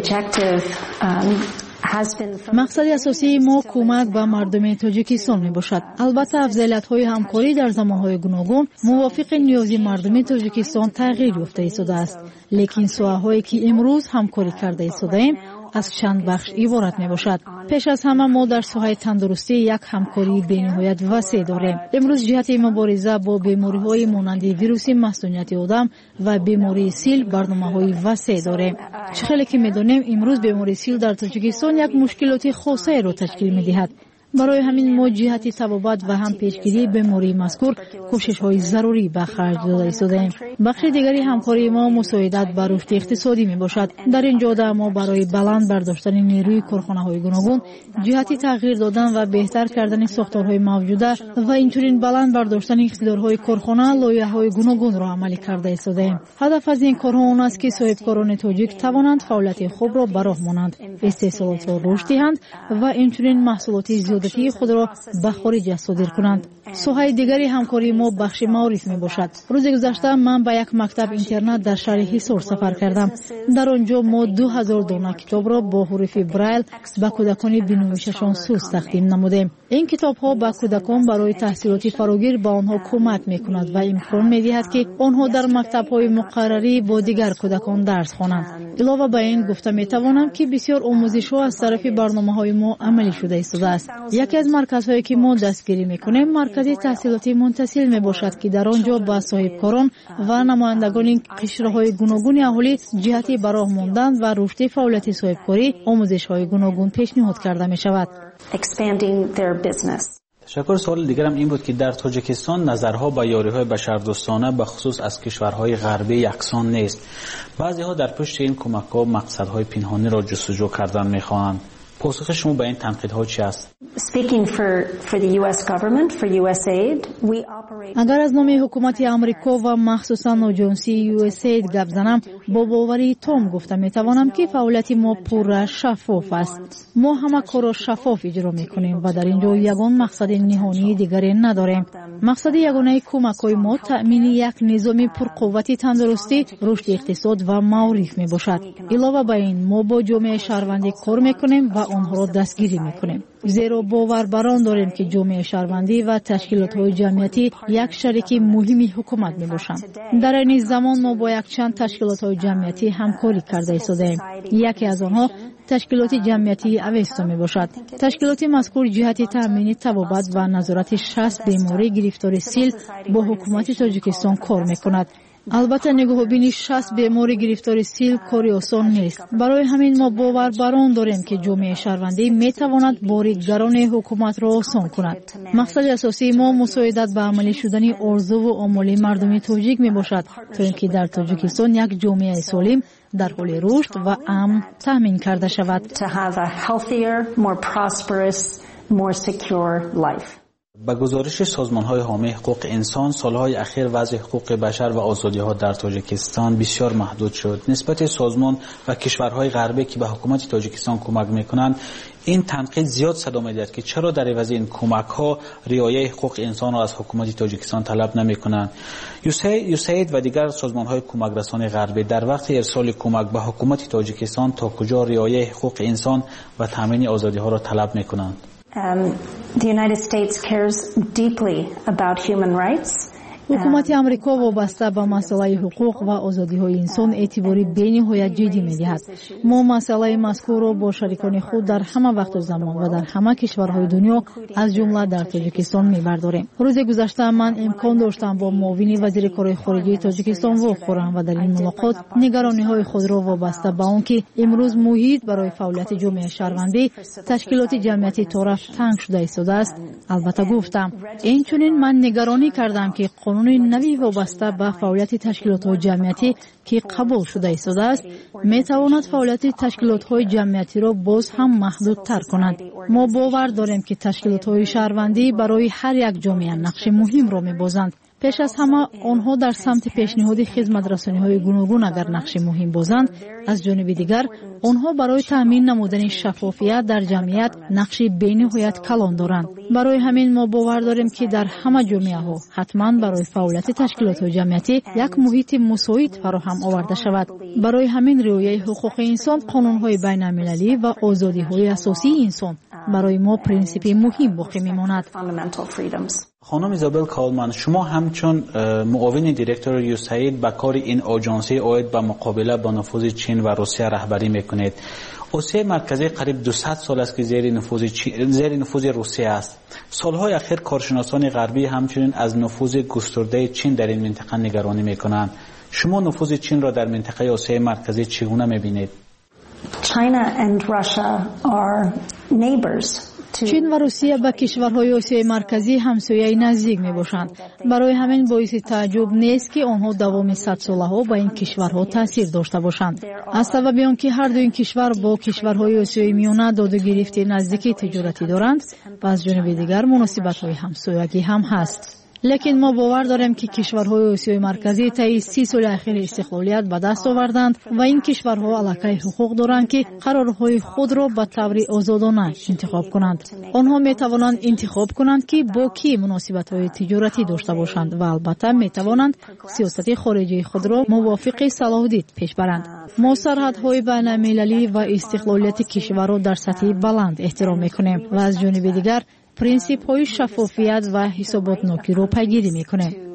مقصد اساسی ما کمک به مردم تاجیکستان می باشد. البته افضلیت‌های همکاری در زمانهای گوناگون موافق نیاز مردم تاجیکستان تغییر یافته ایستاده است. لیکن ساحه‌هایی که امروز همکاری کرده ایستاده‌ایم از چند بخش عبارت می باشد. پیش از همه ما در ساحه تندرستی یک همکاری بی‌نهایت وسیع داریم. امروز جهت مبارزه با بیماری‌های مانند ویروس مسمومیت آدم و بیماری سیل برنامه‌های وسیع داریم. چه خیلی که می‌دانیم امروز بیماری سیل در تاجیکستان یک مشکلات خاصه را تشکیل می‌دهد. برای همین ما جهت تبابت و هم پیشگیری بیماری مذکور کوشش‌های ضروری به خرج داده ایستاده‌ایم. بخش دیگری همکاری ما مساعدت به رشد اقتصادی میباشد. در این جاده ما برای بلند برداشتن نیروی کارخانه‌های گوناگون جهت تغییر دادن و بهتر کردن ساختارهای موجوده و اینچنین بلند برداشتن اقتدارهای کارخانه لایحه‌های گوناگون را عملی کرده ایستاده‌ایم. هدف از این کارها آن است که صاحبکاران تاجیک توانند فعالیت خوب را به راه مانند، استحصالات را رشد دهند و اینچنین محصولات زیادتی خود را به خارج صادر کنند. ساحه دیگری همکاری ما بخش معارف می باشد. روز گذشته من به یک مکتب اینترنت در شهر حصار سفر کردم. در آنجا ما دو هزار دانه کتاب را با حروف برایل به کودکان بینویششان سوز تقدیم نمودیم. این کتاب ها به کودکان برای تحصیلات فراگیر به آنها کمک می کند و امکان می دهد که آنها در مکتب های مقرری با دیگر کودکان درس خوانند. علاوه بر این گفته می توانم که بسیار آموزش ها از طرف برنامه های ما عملی شده است. یکی از مرکزهایی که ما دستگیری می کنیم مرکز تحصیلاتی منتسل می باشد که در آنجا با صاحبکاران و نمایندگان قشرهای گوناگون اهالی جهتی براه ماندن و رشد فعالیت صاحبکاری آموزش های گوناگون پیشنهاد کرده می شود. تشکر. سوال دیگرم این بود که در تاجیکستان نظرها به یاری‌های بشردوستانه به خصوص از کشورهای غربی یکسان نیست. بعضی‌ها در پشت این کمک‌ها مقصدهای پنهانی را جستجو کردن می‌خواهند. پاسخ شما به این تنقیدها چی است؟ اگر از نام حکومت آمریکا و مخصوصاً آژانسی یو اس اید گپ زنم، با باوری تام گفته میتوانم که فعالیت ما پر شفاف است. ما همه کار را شفاف اجرا میکنیم و در اینجا یگان مقصد نهانی دیگری نداریم. مقصد یگانه کمک‌های ما تأمین یک نظام پرقوت تندرستی، رشد اقتصاد و معارف میباشد. علاوه بر این ما با جامعه شهروندی کار میکنیم و آنها را دستگیری میکنیم. زیرا باور بر آن داریم که جامعه شهروندی و تشکیلات‌های جمعیتی یک شریک مهمی حکومت میباشند. در این زمان ما با یک چند تشکیلات‌های جمعیتی همکاری کرده ایستاده‌ایم. یکی از آنها تشکیلات جمعیتی اویستا می باشد. تشکیلات مذکور جهت تأمین طبابت و نظارت شصت بیماری گرفتار سیل با حکومت تاجیکستان کار می کند. البته نگاه بینی شصت بیماری گرفتار سیل کاری آسان نیست. برای همین ما باور بر آن داریم که جامعه شهروندی می تواند بار گران حکومت را آسان کند. مقصد اساسی ما مساعدت به عملی شدن آرزو و آمال مردم تاجیک می باشد تا اینکه در تاجیکستان یک جامعه سالم در حال رشد و امن تامین کرده شود. با گزارش سازمان‌های حامی حقوق انسان، سالهای اخیر وضع حقوق بشر و آزادی‌ها در تاجیکستان بسیار محدود شد. نسبت سازمان و کشورهای غربی که به حکومت تاجیکستان کمک می‌کنند، این تنقید زیاد صدا می‌دهد که چرا در عوض این کمک‌ها رعایت حقوق انسان را از حکومت تاجیکستان طلب نمی‌کنند. یوسید و دیگر سازمان‌های کمک رسان غربی در وقت ارسال کمک به حکومت تاجیکستان تا کجا رعایت حقوق انسان و تامین آزادی‌ها را طلب می‌کنند؟ Um, the United States cares deeply about human rights. حکومت آمریکا وابسته به مسئله حقوق و آزادی‌های انسان اعتباری بی‌نهایت جدی می‌دهد. ما مسئله مذکور را با شریکان خود در همه وقت و زمان و در همه کشورهای دنیا از جمله در تاجیکستان می‌برداریم. روز گذشته من امکان داشتم با معاون وزیر کار خارجه تاجیکستان واخورم و در این ملاقات نگرانی‌های خود را وابسته به آنکه امروز محیط برای فعالیت جامعه شهروندی تشکیلات جمعیتی طرف تنگ شده ایستاده است. البته گفتم اینچنین من نگرانی کردم که قانون نوی وابسته به فعالیت تشکیلات‌های جمعیتی که قبول شده ایستاده است می‌تواند فعالیت تشکیلات‌های جمعیتی را باز هم محدودتر کند. ما باور داریم که تشکیلات‌های شهروندی برای هر یک جامعه نقش مهم را می‌بازند. پیش از همه آنها در سمت پیشنهاد خدمت رسانی‌های گوناگون اگر نقش مهم بازند، از جانب دیگر آنها برای تامین نمودن شفافیت در جمعیت نقش بی‌نهایت کلان دارند. برای همین ما باور داریم که در همه جامعه‌ها حتما برای فعالیت تشکیلات جمعیتی یک محیط مساعد فراهم آورده شود. برای همین رعایت حقوق انسان، قانون‌های بین‌المللی و آزادی‌های اساسی انسان برای ما پرینسیپ مهم باقی می‌ماند. خانم ایزابل کالمن، شما همچون معاون دیرکتور یوسید به کار این آژانسی عاید به مقابله با نفوذ چین و روسیه رهبری میکنید. آسیای مرکزی قریب دویست سال است که زیر نفوذ چین، زیر نفوذ روسیه است. سالهای اخیر کارشناسان غربی همچنین از نفوذ گسترده چین در این منطقه نگرانی میکنند. شما نفوذ چین را در منطقه آسیای مرکزی چگونه میبینید؟ China and Russia are neighbors. چین و روسیه به کشورهای آسیای مرکزی همسایه نزدیک می باشند. برای همین باعث تعجب نیست که آنها دوام صد ساله ها با این کشورها تاثیر داشته باشند. از سبب آنکه هر دو این کشور با کشورهای آسیای میانه داد و گرفت نزدیکی تجارتی دارند و از جانب دیگر مناسبت‌های همسایگی هم هست. لیکن ما باور داریم که کشورهای آسیای مرکزی طی سی سال اخیر استقلالیت به دست آوردند و این کشورها علاقه حقوق دارند که قرارهای خود را به طور آزادانه انتخاب کنند. آنها می توانند انتخاب کنند که با کی مناسبت‌های تجارتی داشته باشند و البته می توانند سیاست خارجی خود را موافق صلاح دید پیش برند. ما سرحدهای بین‌المللی و استقلالیت کشور را در سطح بلند احترام می‌کنیم و از جانب دیگر پرینسیپ های شفافیت و حساباتناکی رو پیگیری میکنه.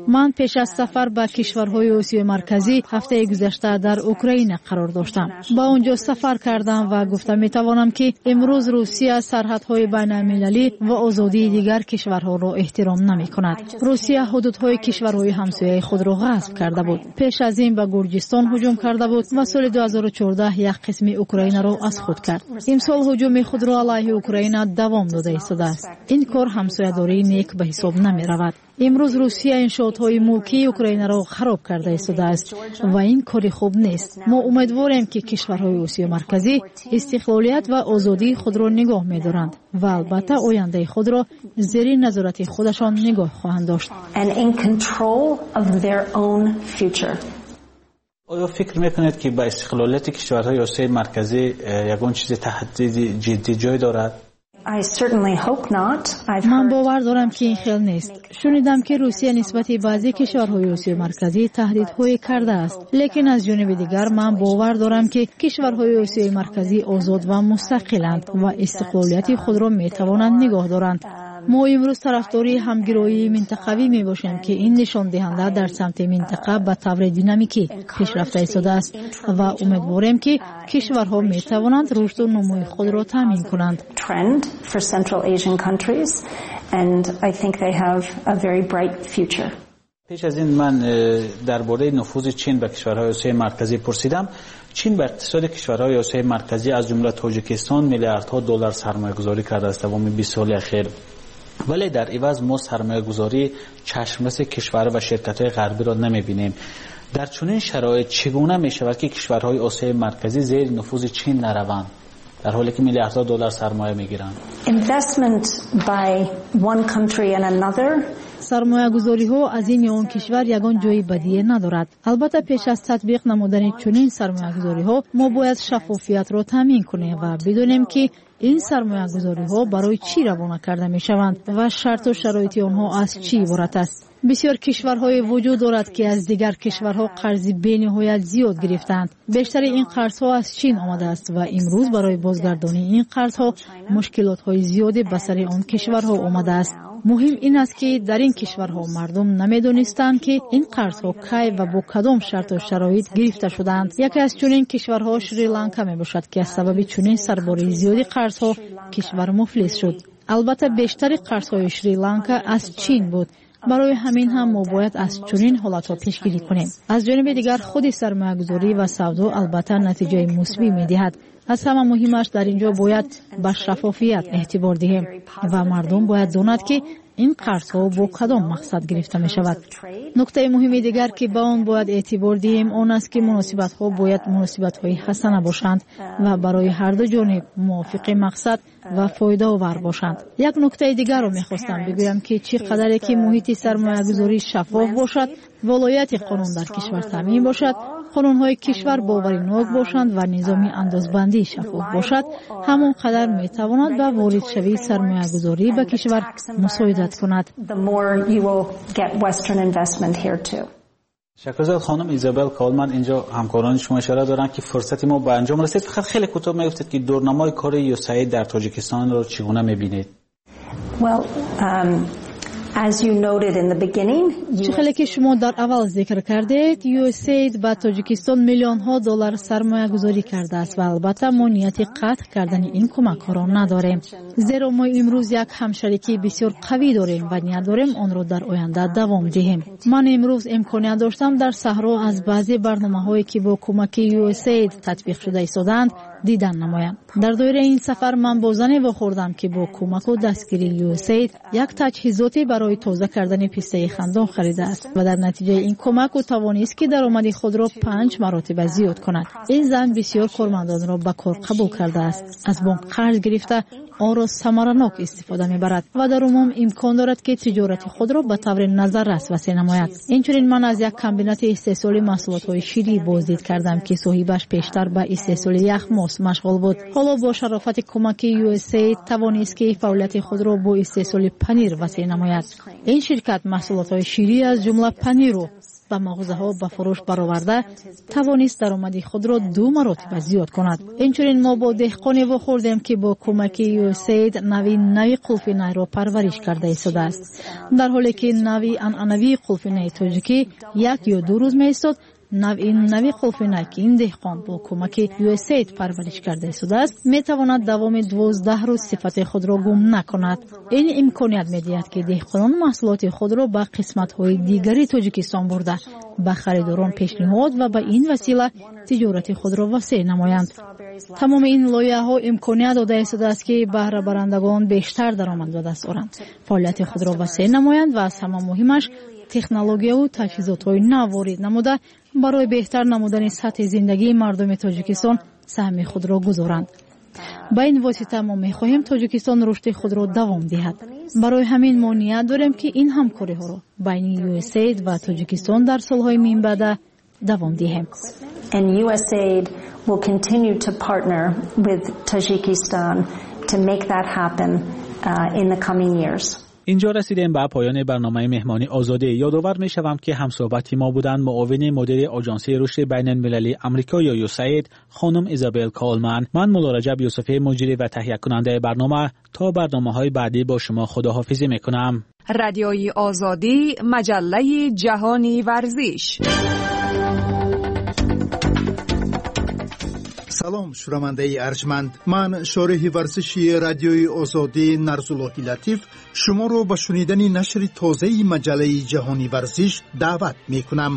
من پیش از سفر به کشورهای آسیای مرکزی هفته گذشته در اوکراین قرار داشتم. با اونجا سفر کردم و گفتم میتوانم که امروز روسیه سرحدهای بین المللی و آزادی دیگر کشورها را احترام نمی کند. روسیه حدودهای کشورهای همسایه خود را غصب کرده بود. پیش از این به گرجستان هجوم کرده بود و سال دو هزار و چهارده یک قسم اوکراین را از خود کرد. امسال هجوم خود را علیه اوکراین دوام داده ایستاده است. این کار همسایه‌داری نیک به حساب نمی رود. امروز روسیه انشاءات‌های ملکی اوکراین را خراب کرده ایستاده است و این کاری خوب نیست. ما امیدواریم که کشورهای آسیای مرکزی استقلالیت و آزادی خود را نگاه می‌دارند و البته آینده خود را زیر نظارت خودشان نگاه خواهند داشت. آیا فکر میکنید که با استقلالیت کشورهای آسیای مرکزی یگان چیز تهدید جدی جای دارد؟ من باور دارم که این خیلی نیست. شنیدم که روسیه نسبت بعضی کشورهای آسیای مرکزی تهدیدهای کرده است، لیکن از جانب دیگر من باور دارم که کشورهای آسیای مرکزی آزاد و مستقلند و استقلالیت خود را میتوانند نگاه دارند. ما امروز طرفداری همگرایی منطقوی می باشیم که این نشان دهنده در سمت منطقه به طور دینامیکی پیشرفت ایستاده است و امیدواریم که کشورها می توانند رشد و نمو خود را تامین کنند. پیش از این من درباره نفوذ چین به کشورهای آسیای مرکزی پرسیدم. چین به اقتصاد کشورهای آسیای مرکزی از جمله تاجیکستان میلیاردها دلار سرمایه گذاری کرده است تمام بیست سال اخیر، ولی در عوض ما سرمایه گذاری چشمرس کشور و شرکت‌های غربی را نمی‌بینیم. در چنین شرایط چگونه می‌شود که کشورهای آسیای مرکزی زیر نفوذ چین نروند در حالی که میلیاردها دلار سرمایه می‌گیرند؟ Investment by one country and another سرمایه گذاری ها از این یا آن کشور یگان جایی بدیه ندارد. البته پیش از تطبیق نمودن چنین سرمایه گذاری ها ما باید شفافیت را تامین کنیم و بدونیم که این سرمایه گذاری ها برای چی روانه کرده می شوند و شرط و شرایط آنها از چی عبارت است. بسیار کشورهای وجود دارد که از دیگر کشورها قرض بی‌نهایت زیاد گرفتند. بیشتر این قرضها از چین آمده است و امروز برای بازگردانی این قرضها مشکلات‌های زیادی به سر آن کشورها آمده است. مهم این است که در این کشورها مردم نمی‌دانستند که این قرضها کی و با کدام شرط و شرایط گرفته شدند. یکی از چنین کشورها شریلانکا میباشد که از سبب چنین سرباری زیادی قرضها کشور مفلس شد. البته بیشتر قرضهای شریلانکا از چین بود. برای همین هم ما باید از چنین حالتها پیشگیری کنیم. از جانب دیگر خود سرمایه‌گذاری و سودا البته نتیجه مثبت می‌دهد. از همه مهمش در اینجا باید به شفافیت اعتبار دهیم و مردم باید داند که این قرضها با کدام مقصد گرفته می شود. نکته مهمی دیگر که با آن باید اعتبار دهیم آن است که مناسبت ها باید مناسبت های حسنه باشند و برای هر دو جانب موافق مقصد و فایده آور باشند. یک نکته دیگر را می‌خواستم بگویم که چقدر که محیط سرمایه‌گذاری شفاف باشد، ولایت قانون در کشور تامین باشد، قانون‌های کشور باورناک باشند و نظام اندازبندی شفاف باشد، همون قدر می‌تواند به وارد شوی سرمایه‌گذاری به کشور مساعدت کند. شکرزاد خانم ایزابل کالمن اینجا همکاران شما اشاره دارن که فرصت ما به انجام رسید. فقط خیلی کوتاه میگفتید که دورنمای کار یوسید در تاجیکستان رو چگونه میبینید؟ Well, um... As you noted in the beginning, چخلی که شما در اول ذکر کردید، یو اس ای دی به تاجیکستان میلیون ها دلار سرمایه گذاری کرده است و البته ما نیت قطع کردن این کمک ها را نداریم، زیرا ما امروز یک همشریکی بسیار قوی داریم و نیت داریم آن را در آینده دوام دهیم. من امروز امکانیت داشتم در صحرا از بعضی برنامه هایی که با کمک یو اس ای دی تطبیق شده ایستادند دیدن نمایم. در دایره این سفر من با زنی واخوردم که با کمک و دستگیری یو اس ای دی یک تجهیزاتی برای تازه کردن پیسته خندان خریده است و در نتیجه این کمک او توانست که درآمد خود را پنج مراتب زیاد کند. این زن بسیار کارمندان را به کار قبول کرده است، از بانک قرض گرفته آن را ثمرناک استفاده میبرد و در عموم امکان دارد که تجارت خود را به طور نظررس وسیع نماید. اینچنین من از یک کمبینت استحصال محصولات شیری بازدید کردم که صاحبش پیشتر به استحصال یخماس مشغول بود. حالا با شرافت کمک یو اس ای توانست که فعالیت خود را با استحصال پنیر وسیع نماید. این شرکت محصولات شیری از جمله پنیر رو به مغازه‌ها به فروش برآورده توانست درآمد خود را دو مراتب زیاد کند. اینچنین ما با دهقانی واخوردیم که با کمک یو اس ای دی نوی نوی قلفی نای را پرورش کرده ایستاده است. در حالی که نوی عنعنوی قلفی نای تاجیکی یک یا دو روز می‌ایستاد، نوی نوی قلفی نای که این دهقان با کمک یو اس ای دی پرورش کرده ایستاده است می‌تواند دوام دوازده روز صفت خود را گم نکند. این امکانیت می‌دهد که دهقانان محصولات خود را به قسمت‌های دیگری تاجیکستان برده به خریداران پیشنهاد و به این وسیله تجارت خود را وسیع نمایند. تمام این لایحه‌ها امکانیت داده ایستاده است که بهره برندگان بیشتر درآمد به دست آورند، فعالیت خود را وسیع نمایند و از همه مهمش تکنولوژی و تجهیزات‌های نو وارد نموده برای بهتر نمودن سطح زندگی مردم تاجیکستان سهم خود را گذارند. با این واسطه ما می‌خواهیم تاجیکستان رشد خود را دوام دهد. برای همین ما نیت داریم که این همکاری‌ها را بین یو اس ای دی و تاجیکستان در سال‌های میانبر دوام دهیم. And U S A I D will continue to partner with Tajikistan to make that happen uh, in the coming years. اینجا رسیدیم به پایان برنامه مهمانی آزادی. یادآور می‌شوم که همصحبتی ما بودند معاون مدیر آژانسی رشد بین‌المللی آمریکا یا یو اس ای دی خانم ایزابل کالمن. من مولا رجب یوسفی مجری و تهیه کننده برنامه تا برنامه‌های بعدی با شما خداحافظی می‌کنم. رادیوی آزادی، مجله جهانی ورزش. سلام شنونده ارجمند، من شارح ورزشی رادیوی آزادی نرزاللهی لطیف شما رو به شنیدن نشر تازه مجله جهانی ورزش دعوت می کنم.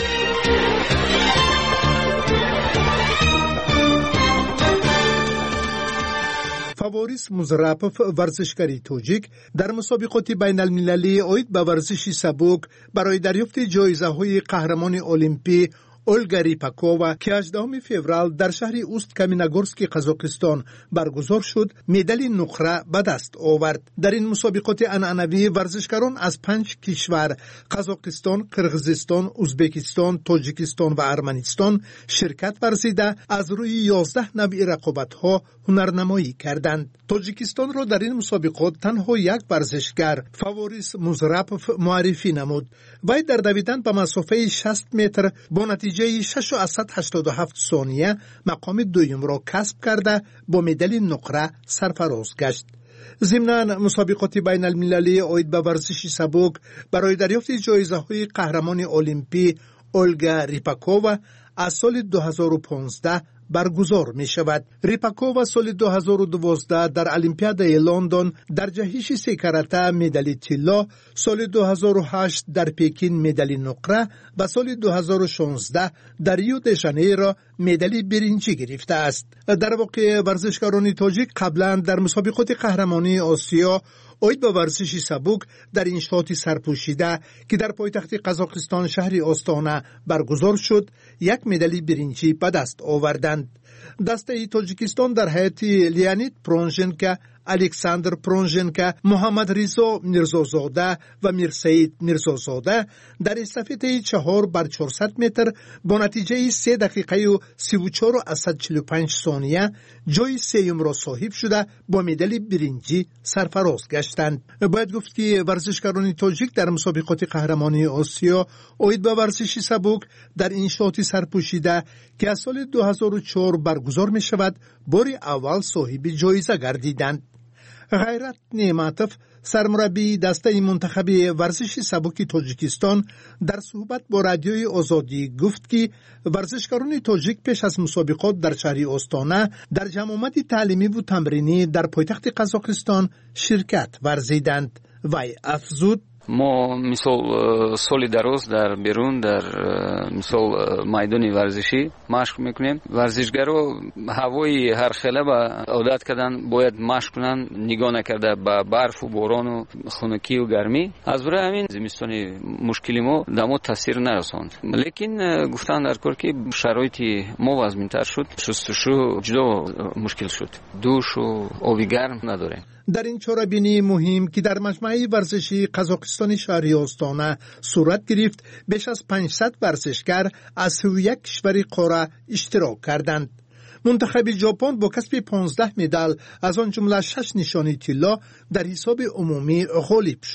فواریس مزرپف ورزشکاری توجیک در مسابقات بین المللی عاید به ورزش سبک برای دریافت جایزه های قهرمان المپی اولگا ریپاکووا که هجدهم فوریه در شهر اوست کامینگورسک قزاقستان برگزار شد، مدال نقره به دست آورد. در این مسابقات عنعنوی ورزشکاران از پنج کشور قزاقستان، قرغیزستان، ازبکستان، تاجیکستان و ارمنستان شرکت ورزیده از روی یازده نوع رقابت‌ها هنرنمایی کردند. تاجیکستان را در این مسابقات تنها یک ورزشگر فواریس مزرپف معرفی نمود. وی در دویدن به مسافه شصت متر با نتیجه شش و هشتاد و هفت ثانیه مقام دوم را کسب کرده با مدال نقره سرفراز گشت. ضمناً مسابقات بین المللی عاید به ورزش سبک برای دریافت جایزه های قهرمان المپی اولگا ریپاکووا از سال دو هزار و پانزده برگزار می شود. ریپاکووا سال دو هزار و دوازده در المپیادای لندن در جهش سه کاراته مدال طلا، سال دو هزار و هشت در پکین مدال نقره و سال دو هزار و شانزده در ریو د ژانیرو مدال برنجی گرفته است. در واقع ورزشکاران تاجیک قبلا در مسابقات قهرمانی آسیا عاید به ورزش سبک در انشاءات سرپوشیده که در پایتخت قزاقستان شهر آستانه برگزار شد، یک مدال برنجی به دست آوردند. دسته تاجیکستان در هیئت لیانید پرونژنکا، الکساندر پرونژنکا، محمد رضا میرزازاده و میرسید میرزازاده در استافته چهار بر چهارصد متر با نتیجه سه دقیقه و سی و چهار و صد و چهل و پنج ثانیه جای سوم را صاحب شده با مدال برنجی سرفراز گشتند. باید گفت که ورزشکاران تاجیک در مسابقات قهرمانی آسیا عاید به ورزش سبک در انشاءات سرپوشیده که از سال دو هزار و چهار برگزار می شود بار اول صاحب جایزه گردیدند. غیرت نعمتوف سرمربی دسته منتخبی ورزش سبک تاجیکستان در صحبت با رادیوی آزادی گفت که ورزشکاران تاجیک پیش از مسابقات در شهر آستانه در جمعیت تعلیمی و تمرینی در پایتخت قزاقستان شرکت ورزیدند. وی افزود: ما مثال سالی دراز در بیرون در مثال میدان ورزشی مشق میکنیم. ورزشگرا هوای هر خله با عادت کردن باید مشق کنن، نگاه نکرده به برف و باران و خنکی و گرمی. از برای همین زمستانی مشکلی ما دما تاثیر نرساند. لیکن گفتن در کار که شرایط ما وزمین‌تر شد، شستشو جدا مشکل شد، دوش و آب گرم نداره. در این چاره‌بینی مهم که در مجمع ورزشی قزاقستان شهر آستانه صورت گرفت، بیش از پانصد ورزشگر از سی و یک کشور قاره اشتراک کردند. منتخب ژاپن با کسب پانزده مدال از آن جمله شش نشانی طلا در حساب عمومی غالب شد.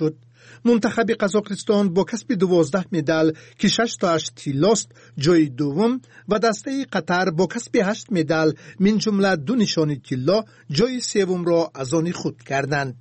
منتخب قزاقستان با کسب دوازده مدال که شش تا هشت طلاست جای دوم و دسته قطر با کسب هشت مدال من جمله دو نشان طلا جای سوم را از آن خود کردند.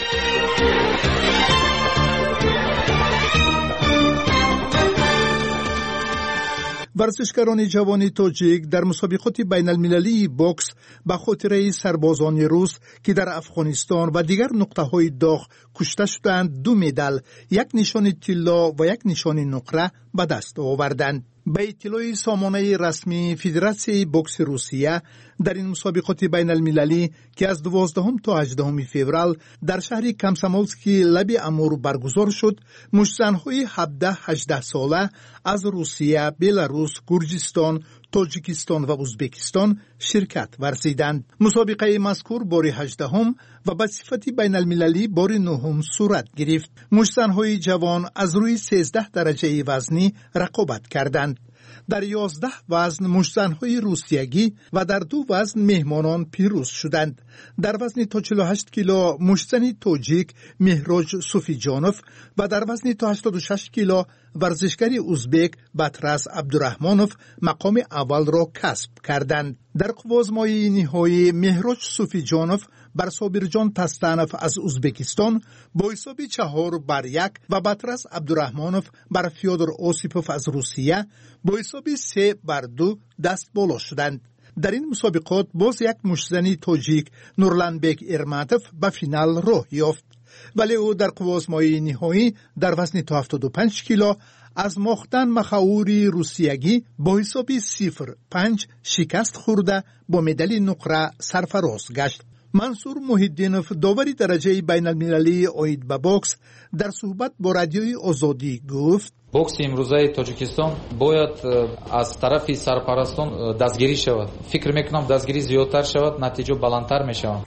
ورزشکاران جوان تاجیک در مسابقات بین المللی بوکس به خاطر سربازان روس که در افغانستان و دیگر نقطه‌های داغ کشته شدند دو مدال، یک نشان طلا و یک نشان نقره به دست آوردند. به اطلاع سامانه رسمی فدراسیون بوکس روسیه در این مسابقات بین المللی که از دوازدهم تا هجدهم فوریه در شهر کامسامولسکی لب امور برگزار شد، مشتزن‌های هفده هجده ساله از روسیه، بلاروس، گرجستان، تاجیکستان و ازبکستان شرکت ورزیدند. مسابقه مذکور بار هجدهم و به صفت بین المللی بار نهم صورت گرفت. مشتزن‌های جوان از روی سیزده درجه وزنی رقابت کردند. در یازده وزن مشتزن‌های روسیگی و در دو وزن مهمانان پیروز شدند. در وزن تا چهل و هشت کیلو مشتزن تاجیک مهراج صوفیجانوف و در وزن تا هشتاد و شش کیلو ورزشکار ازبک بطرس عبدالرحمانوف مقام اول را کسب کردند. در قوازمای نهایی مهراج صوفیجانوف بر صابرجان تستانوف از ازبکستان با حساب چهار بر یک و بطرس عبدالرحمانوف بر فیودر اوسیپوف از روسیه با حساب سه بر دو دست بالا شدند. در این مسابقات باز یک مشتزن تاجیک نورلانبک ارماتوف به فینال راه یافت، ولی او در قوازمای نهایی در وزن تا هفتاد و پنج کیلو از مختن مخاوری روسیگی با حساب صفر پنج شکست خورده با مدال نقره سرفراز گشت. منصور محیدینوف داوری درجه بین المللی اوید به بوکس در صحبت با رادیوی آزادی گفت: بوکس امروزه تاجیکستان باید از طرف سرپرستان دستگیری شود. فکر میکنم دستگیری زیادتر شود، نتیجه بلندتر میشود.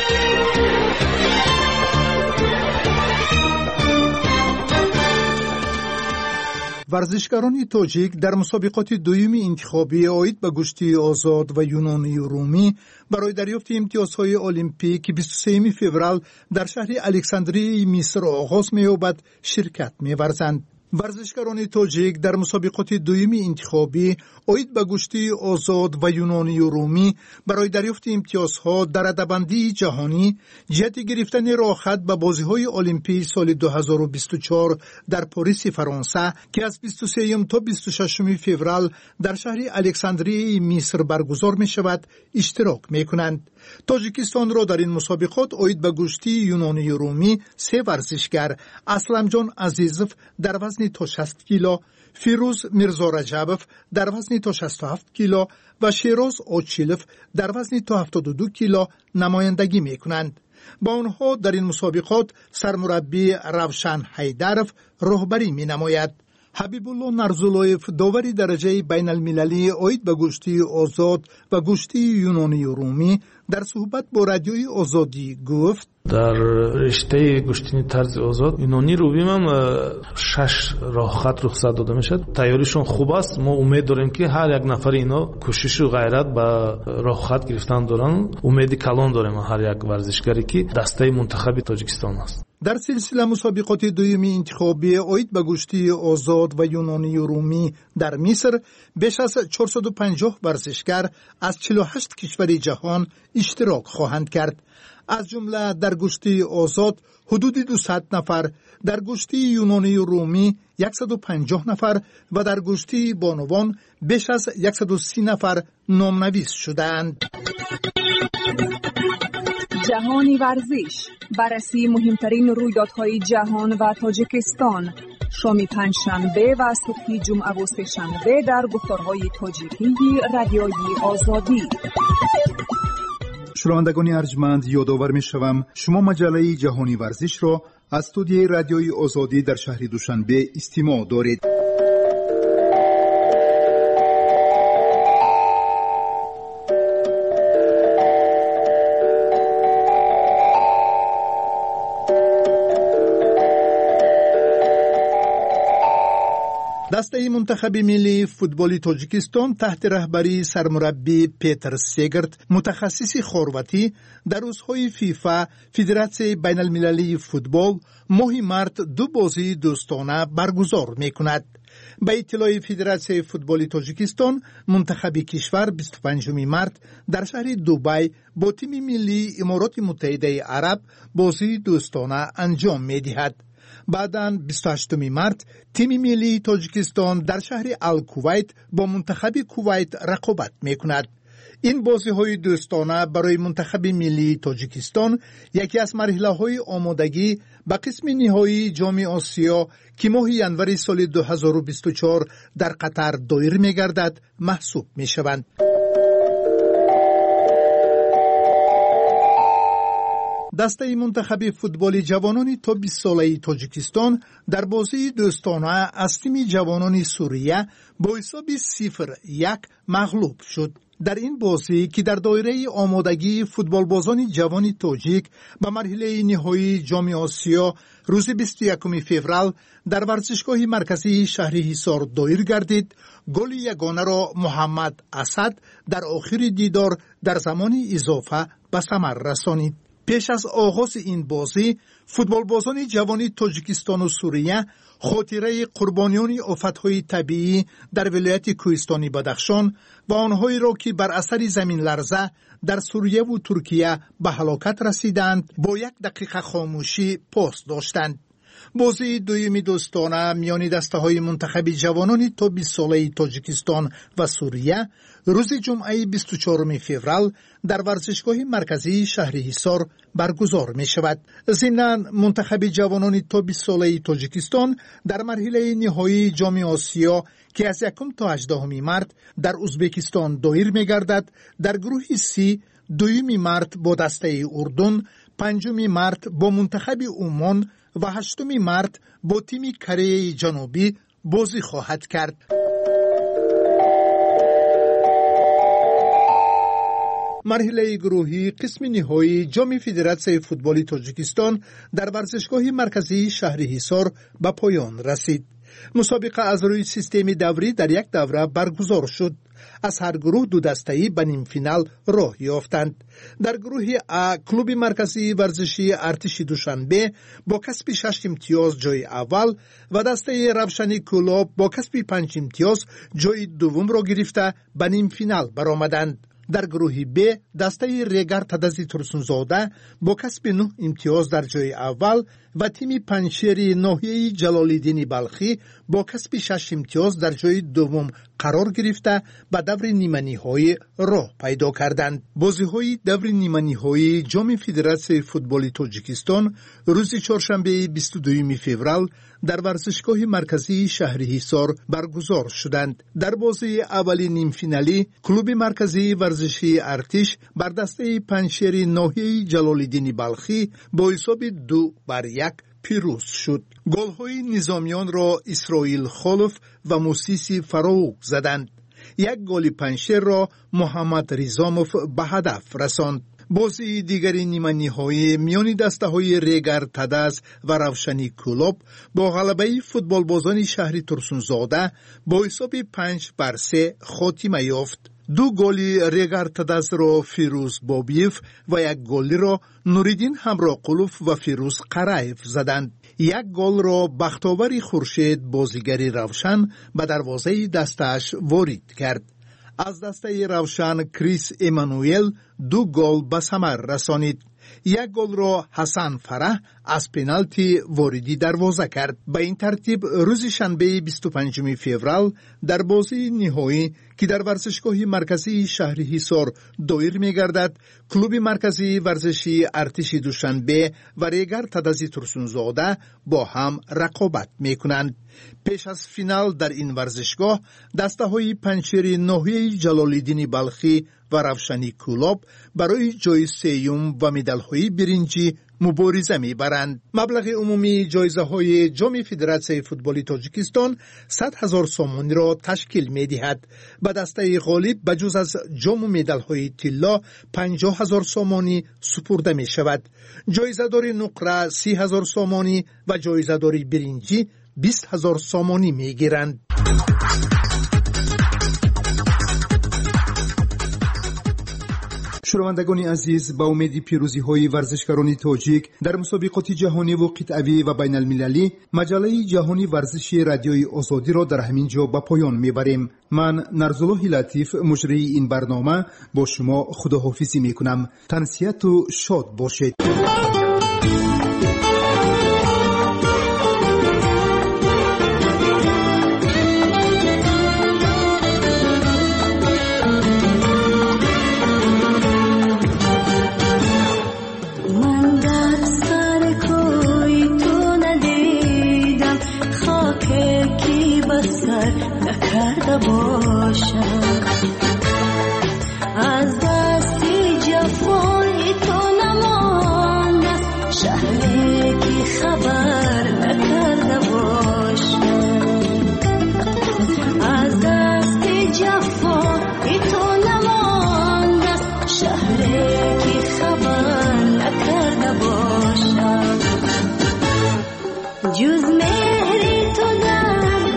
ورزشکاران تاجیک در مسابقات دوم انتخابی آید به گشتی آزاد و یونانی رومی برای دریافت امتیازهای المپیک بیست و سوم فوریه در شهر الکساندریه مصر آغاز می‌یابد شرکت می‌ورزند. ورزشکاران تاجیک در مسابقات دوم انتخابی آید به گشتی آزاد و یونانی رومی برای دریافت امتیازها در رده‌بندی جهانی جهت گرفتن راه خط به بازی‌های المپیک سال دو هزار و بیست و چهار در پاریس فرانسه که از بیست و سوم تا بیست و ششم فوریه در شهر الکساندریه مصر برگزار می‌شود اشتراک می‌کنند. تاجیکستان را در این مسابقات آید به گشتی یونانی رومی سه ورزشکار اسلمجان عزیزوف در وزن تا شصت کیلو، فیروز میرزا رجبوف در وزن تا شصت و هفت کیلو و شیراز اوچیلوف در وزن تا هفتاد و دو کیلو نمایندگی می‌کنند. با آنها در این مسابقات سرمربی روشن حیدروف راهبری می‌نماید. حبیب الله نرزولایف داوری درجه بین المللی آید به گشتی آزاد و گشتی یونانی رومی در صحبت با رادیوی آزادی گفت: در رشته گشتنی طرز آزاد یونانی رومی هم شش راه خط رخصت داده میشد. تیاریشون خوب است. ما امید داریم که هر یک نفر اینا کوشش و غیرت به راه خط گرفتن دارن. امید کلان داریم هر یک ورزشکاری که دسته منتخب تاجیکستان است. در سلسله مسابقات دوم انتخابی آید به گشتی آزاد و یونانی رومی در مصر بیش از چهارصد و پنجاه ورزشکار از چهل و هشت کشور جهان اشتراک خواهند کرد. از جمله در گشتی آزاد حدود دویست نفر، در گشتی یونانی رومی صد و پنجاه نفر و در گشتی بانوان بیش از صد و سی نفر نامنویس شدند. جهانی ورزش، بررسی مهمترین رویدادهای جهان و تاجیکستان، شام پنجشنبه و صبح جمعه و سه‌شنبه در گفتارهای تاجیکی رادیوی آزادی. شنوندگان ارجمند، یادآور می‌شوم شما مجله جهانی ورزش را از استودیوی رادیوی آزادی در شهر دوشنبه استماع دارید. دسته منتخب ملی فوتبال تاجیکستان تحت رهبری سرمربی پیتر سیگرت متخصص خرواتی در روزهای فیفا فدراسیون بین المللی فوتبال ماه مارت دو بازی دوستانه برگزار میکند. به اطلاع فدراسیون فوتبال تاجیکستان منتخب کشور بیست و پنجم مارت در شهر دبی با تیم ملی امارات متحده عرب بازی دوستانه انجام میدهد. بعداً بیست و هشتم مارت تیم ملی تاجیکستان در شهر الکویت با منتخب کویت رقابت میکند. این بازی‌های دوستانه برای منتخب ملی تاجیکستان یکی از مرحله‌های آمادگی به قسم نهایی جام آسیا که ماه ژانویه سال دو هزار و بیست و چهار در قطر دایر می‌گردد محسوب می‌شوند. دسته منتخب فوتبال جوانان تا بیست ساله تاجیکستان در بازی دوستانه از تیم جوانان سوریه با حساب صفر یک مغلوب شد. در این بازی که در دایره آمادگی فوتبال بازان جوان تاجیک به مرحله نهایی جام آسیا روز بیست و یکم فوریه در ورزشگاه مرکزی شهر حصار دایر گردید، گل یگانه را محمد اسد در آخر دیدار در زمان اضافه به ثمر رسانید. پیش از آغاز این بازی فوتبال بازان جوان تاجیکستان و سوریه خاطره قربانیان آفت‌های طبیعی در ولایت کوهستانی بدخشان و آنهایی را که بر اثر زمین لرزه در سوریه و ترکیه به هلاکت رسیدند با یک دقیقه خاموشی پاس داشتند. بازی دویم دوستانه میان دسته‌های منتخب جوانان تا بیست ساله تاجیکستان و سوریه روز جمعه بیست و چهارم فوریه در ورزشگاه مرکزی شهر حصار برگزار می شود. ضمناً منتخب جوانان تا بیست ساله تاجیکستان در مرحله نهایی جام آسیا که از یکم تا هجدهم مارت در ازبکستان دایر می گردد در گروه سی دویم مارت با دسته اردن، پنجم مارت با منتخب عمان و هشتم مارت با تیم کره جنوبی بازی خواهد کرد. مرحله گروهی قسم نهایی جام فدراسیون فوتبال تاجیکستان در ورزشگاه مرکزی شهر حصار به پایان رسید. مسابقه از روی سیستم دوری در یک دوره برگزار شد. از هر گروه دو دسته‌ای به نیم فینال راه یافتند. در گروه ا کلوب مرکزی ورزشی ارتش دوشنبه با کسب شش امتیاز جای اول و دسته روشنی کلوب با کسب پنج امتیاز جای دوم را گرفته به نیم فینال برآمدند. در گروه ب دسته ریگر تدزی ترسونزاده با کسب نه امتیاز در جای اول و تیم پنشیر ناحیه جلال‌الدین بلخی با کسب شش امتیاز در جای دوم قرار گرفته به دور نیمه نهایی راه پیدا کردند. بازی‌های دور نیمه نهایی جام فدراسیون فوتبال تاجیکستان روز چهارشنبه بیست و دوم فوریه در ورزشگاه مرکزی شهر حصار برگزار شدند. در بازی اولی نیم فینالی کلوب مرکزی ورزشی ارتش بر دسته پنشیر ناحیه جلال‌الدین بلخی با حساب دو بر یک پیروز شد. گل‌های نظامیان را اسرائیل خلف و موسیسی فروغ زدند. یک گل پنشیر را محمد ریزاموف به هدف رساند. بازی دیگری نیمه نهایی میان دسته‌های ریگر تدز و روشنی کلوب با غلبه فوتبال بازان شهر ترسونزاده با حساب پنج بر سه خاتمه یافت. دو گلی ریگر تدز را فیروز بابیف و یک گلی را نوریدین همراقلوف و فیروز قرایف زدند. یک گل را بختاور خورشید بازیگری روشن به دروازه دستش وارد کرد. از دسته روشن کریس امانوئل دو گل به ثمر رسانید. یک گل را حسن فرح از پنالتی واردی دروازه کرد. به این ترتیب روز شنبه بیست و پنجم فوریه در بازی نهایی که در ورزشگاه مرکزی شهر حصار دایر می‌گردد، کلوب مرکزی ورزشی ارتش دوشنبه و ریگر تدزی ترسونزاده با هم رقابت می‌کنند. پیش از فینال در این ورزشگاه دسته‌های پنچیر ناحیه جلال‌الدین بلخی و روشنی کلوب برای جای سیوم و مدال‌های برنجی مبارزه می‌برند. مبلغ عمومی جایزه‌های جام فدراسیون فوتبال تاجیکستان صد هزار سومانی را تشکیل می‌دهد. به دسته غالب بجز از جام و مدال‌های طلا پنجاه هزار سومانی سپرده می‌شود. جایزه‌دار نقره سی هزار سومانی و جایزه‌دار برنجی بیست هزار سومانی می‌گیرند. شنوندگان عزیز، با امید پیروزی های ورزشکاران تاجیک در مسابقات جهانی و قطعی و بین المللی، مجله جهانی ورزشی رادیوی آزادی را در همین جا به پایان میبریم. من نرزالله لطیف مجری این برنامه با شما خداحافظی میکنم. تنسیت و شاد باشید. نکرده باشم از دستی جفای تو نمانده شهری که خبر نکرده باشم از دستی جفای تو نمانده شهری که خبر نکرده باشم جز مهری تو در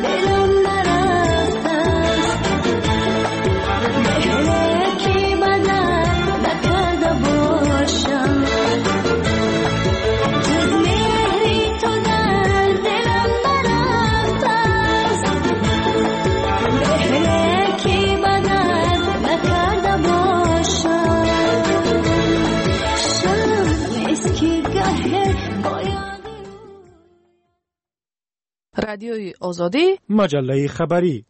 رادیوی آزادی، مجله خبری.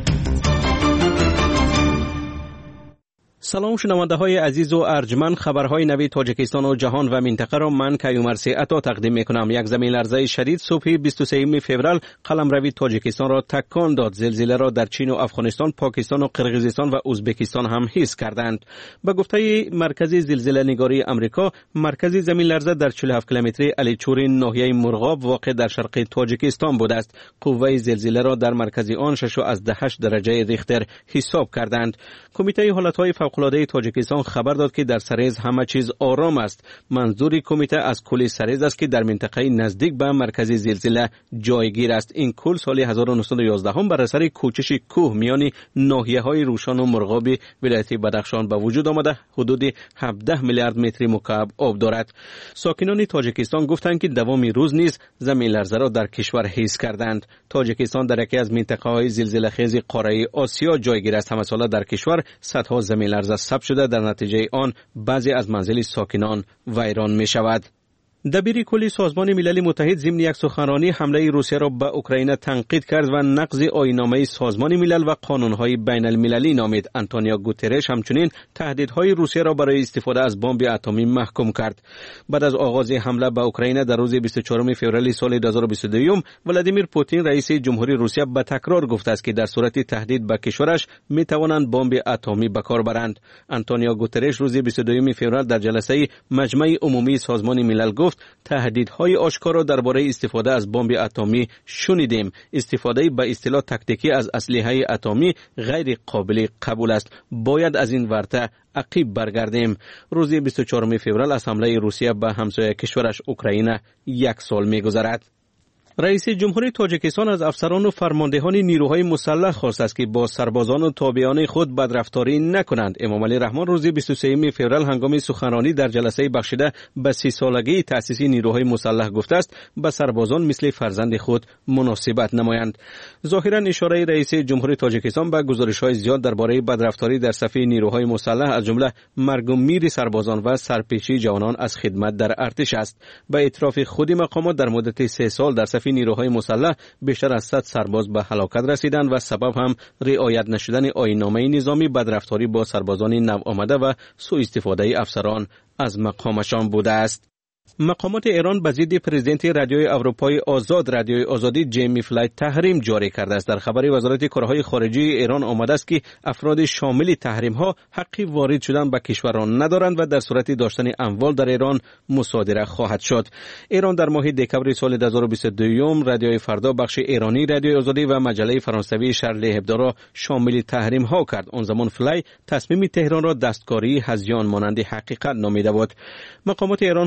سلام شنونده های عزیز و ارجمند، خبرهای نوی تاجیکستان و جهان و منطقه را من کیومرثی عطا تقدیم می کنم. یک زمین لرزه شدید صبح بیست و سوم فوریه قلمرو تاجیکستان را تکان داد. زلزله را در چین و افغانستان، پاکستان و قرقیزستان و ازبکستان هم حس کردند. به گفته مرکز زلزله نگاری آمریکا، مرکز زمین لرزه در چهل و هفت کیلومتری الیچورین ناحیه مرغاب واقع در شرق تاجیکستان بوده است. قوه زلزله را در مرکز آن شش و هشت درجه ریختر حساب کردند. کمیته حالتهای فوق‌العاده تاجیکستان خبر داد که در سرز همه چیز آرام است. منظور کمیته از کل سرز است که در منطقه نزدیک به مرکز زلزله جایگیر است. این کل سال هزار و نهصد و یازده هم بر اثر کوچش کوه میان ناحیه‌های روشان و مرغاب ولایت بدخشان به وجود آمده حدود هفده میلیارد متر مکعب آب دارد. ساکنان تاجیکستان گفتند که دوام روز نیز زمین لرزه را در کشور حس کردند. تاجیکستان در یکی از منطقه‌های زلزله خیز قاره آسیا جایگیر است. همه ساله در کشور صدها زمین لرزه ثبت شده، در نتیجه آن بعضی از منازل ساکنان ویران می شود. دبیر کلی سازمان ملل متحد ضمن یک سخنرانی حمله روسیه را به اوکراین تنقید کرد و نقض آیین‌نامه سازمان ملل و قانون‌های بین المللی نامید. آنتونیو گوترش همچنین تهدیدهای روسیه را برای استفاده از بمب اتمی محکوم کرد. بعد از آغاز حمله به اوکراین در روز بیست و چهارم فوریه سال دو هزار و بیست و دو، ولادیمیر پوتین رئیس جمهوری روسیه به تکرار گفته است که در صورت تهدید به کشورش می‌توانند بمب اتمی به کار برند. آنتونیو گوترش روز بیست و دو فوریه در جلسه مجمع عمومی سازمان ملل گفت تهدیدهای آشکارا درباره استفاده از بمب اتمی شنیدیم. استفاده به اصطلاح تاکتیکی از اسلحه اتمی غیر قابل قبول است. باید از این ورطه عقیب برگردیم. روز بیست و چهارم فوریه از حمله روسیه به همسایه کشورش اوکراین یک سال می‌گذرد. رئیس جمهوری تاجیکستان از افسران و فرماندهان نیروهای مسلح خواست است که با سربازان و تابعان خود بدرفتاری نکنند. امام علی رحمان روز بیست و سوم فوریه هنگام سخنرانی در جلسه بخشیده به سی سالگی تأسیس نیروهای مسلح گفته است به سربازان مثل فرزند خود مناسبت نمایند. ظاهرا اشاره رئیس جمهوری تاجیکستان به گزارش‌های زیاد درباره بدرفتاری در صف نیروهای مسلح از جمله مرگ و میر سربازان و سرپیچی جوانان از خدمت در ارتش است. به اعتراف خود مقامات در مدت سه سال در صف نیروهای مسلح بیشتر از صد سرباز به هلاکت رسیدند و سبب هم رعایت نشدن آیین‌نامه نظامی، بدرفتاری با سربازان نو آمده و سوء استفاده افسران از مقامشان بوده است. مقامات ایران به ضد پرزیدنت رادیوی اروپای آزاد رادیوی آزادی جیمی فلای تحریم جاری کرده است. در خبری وزارت کارهای خارجه ایران آمده است که افراد شامل تحریم ها حقی وارد شدن به کشوران ندارند و در صورت داشتن اموال در ایران مصادره خواهد شد. ایران در ماه دکمبر سال دو هزار و بیست و دو رادیوی فردا بخش ایرانی رادیوی آزادی و مجله فرانسوی شارلی هبدو را شامل تحریم ها کرد. آن زمان فلای تصمیم تهران را دستکاری هذیان مانند حقیقت نامیده بود. مقامات ایران حکومت های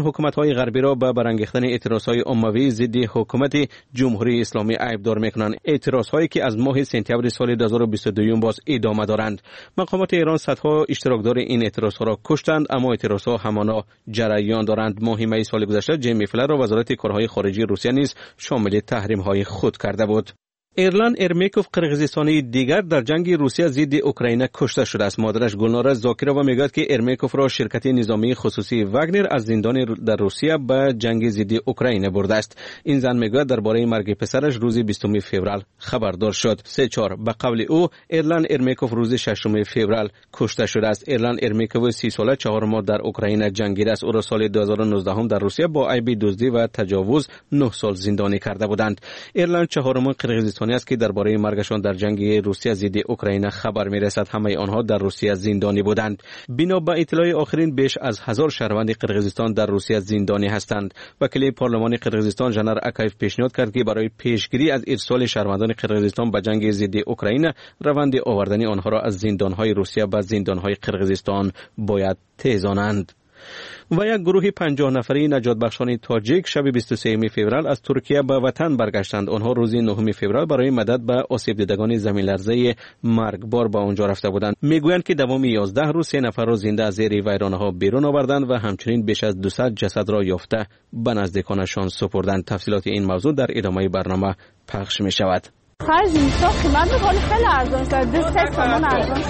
کشورهای غربی را به برانگیختن اعتراضهای عمومی ضد حکومت جمهوری اسلامی عیبدار میکنند. اعتراضهایی که از ماه سپتامبر سال دو هزار و بیست و دو باز ادامه دارند. مقامات ایران صدها اشتراکدار این اعتراضها را کشتند، اما اعتراضها همانا جریان دارند. ماه می سال گذشته جیمی فلر را وزارت کارهای خارجی روسیه نیز شامل تحریم‌های خود کرده بود. ایرلان ارمیکوف قرقیزستانی دیگر در جنگ روسیه ضد اوکراین کشته شده است. مادرش گلنار زاکیرووا میگوید که ارمیکوف را شرکت نظامی خصوصی واگنر از زندان در روسیه به جنگ ضد اوکراین برده است. این زن میگوید درباره مرگ پسرش روز بیستم فوریه خبردار شد. سه چهار به قول او ایرلان ارمیکوف روز ششم فوریه کشته شده است. ایرلان ارمیکوف سی ساله چهار ماه در اوکراین جنگیده است. او را سال دو هزار و نوزده در روسیه با عیب دزدی و تجاوز نه سال زندانی کرده بودند. ایرلان چهارمین قرقیزستانی است که درباره مرگشان در جنگ روسیه ضد اوکراین خبر میرسد. همه آنها در روسیه زندانی بودند. بنا به اطلاع آخرین بیش از هزار شهروند قرقیزستان در روسیه زندانی هستند. وکیل پارلمان قرقیزستان ژنر اکایف پیشنهاد کرد که برای پیشگیری از ارسال شهروندان قرقیزستان به جنگ ضد اوکراین روند آوردن آنها را از زندانهای روسیه به زندانهای قرقیزستان باید تیزانند. و یک گروه پنجاه نفری نجات بخشان تاجیک شب بیست و سوم فوریه از ترکیه به وطن برگشتند. آنها روز نهم فوریه برای مدد به آسیب دیدگان زمین لرزه مرگبار به آنجا رفته بودند. میگویند که دوام یازده روز سه نفر را زنده از زیر ویرانه‌ها بیرون آوردند و همچنین بیش از دویست جسد را یافته به نزدیکانشان سپردند. تفصیلات این موضوع در ادامه برنامه پخش می شود. خرج اینستا قیمت می‌کنه خیلی ارزان شد. دو تومان ارزان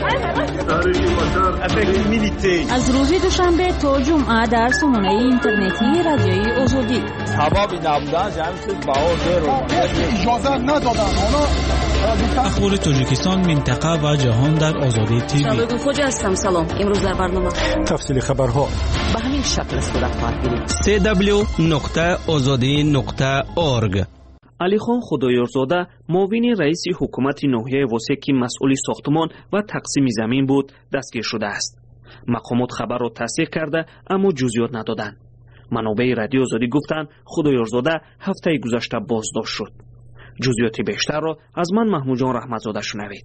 شد. از روز دوشنبه تا جمعه در سامانه اینترنتی رادیوی آزادی. سبب نبودن جمع شد باور رو اجازه ندادن. اخبار تاجیکستان، منطقه و جهان در آزادی تیوی. شباب فوج هستم. سلام. امروز در برنامه تفصیل خبرها به همین شکل صورت خواهد گرفت. سی دبلیو نقطه آزادی نقطه اورگ. علیخان خدایارزاده معاون رئیس حکومت ناحیه واسع که مسئول ساختمان و تقسیم زمین بود دستگیر شده است. مقامات خبر را تصدیق کرده اما جزئیات ندادند. منابع رادیو آزادی گفتند خدایارزاده هفته گذشته بازداشت شد. جزئیات بیشتر را از من محمود جان رحمتزاده شنوید.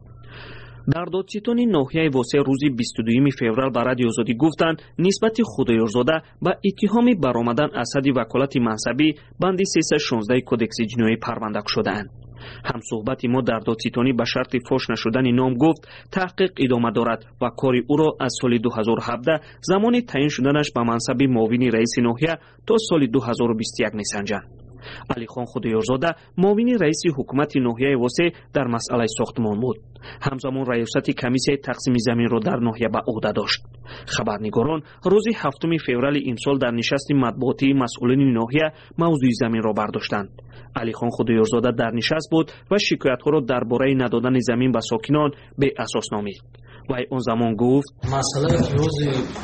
در دادستان ناحیه واسع روز بیست و دوم فوریه به رادیو آزادی گفتند نسبت خدایارزاده به اتهام برآمدن از حد وکالت منصبی بند سیصد و شانزده کدکس جنایی پرونده شدهاند. هم صحبت ما در دادستانی به شرط فاش نشدن نام گفت تحقیق ادامه دارد و کار او را از سال دو هزار و هفده زمان تعیین شدنش به منصب معاون رئیس ناحیه تا سال دو هزار و بیست و یک می‌سنجند. علیخان خدایارزاده معاون رئیس حکومت ناحیه واسع در مسئله ساختمان بود. همزمان ریاست کمیسیون تقسیم زمین را در ناحیه به عهده داشت. خبرنگاران روز هفتم فوریه امسال در نشست مطبوعاتی مسئولین ناحیه موضوع زمین را برداشتند. علیخان خدایارزاده در نشست بود و شکایت‌ها را درباره ندادن زمین به ساکنان به اساس نامید. وی اون زمان گفت مسئله روز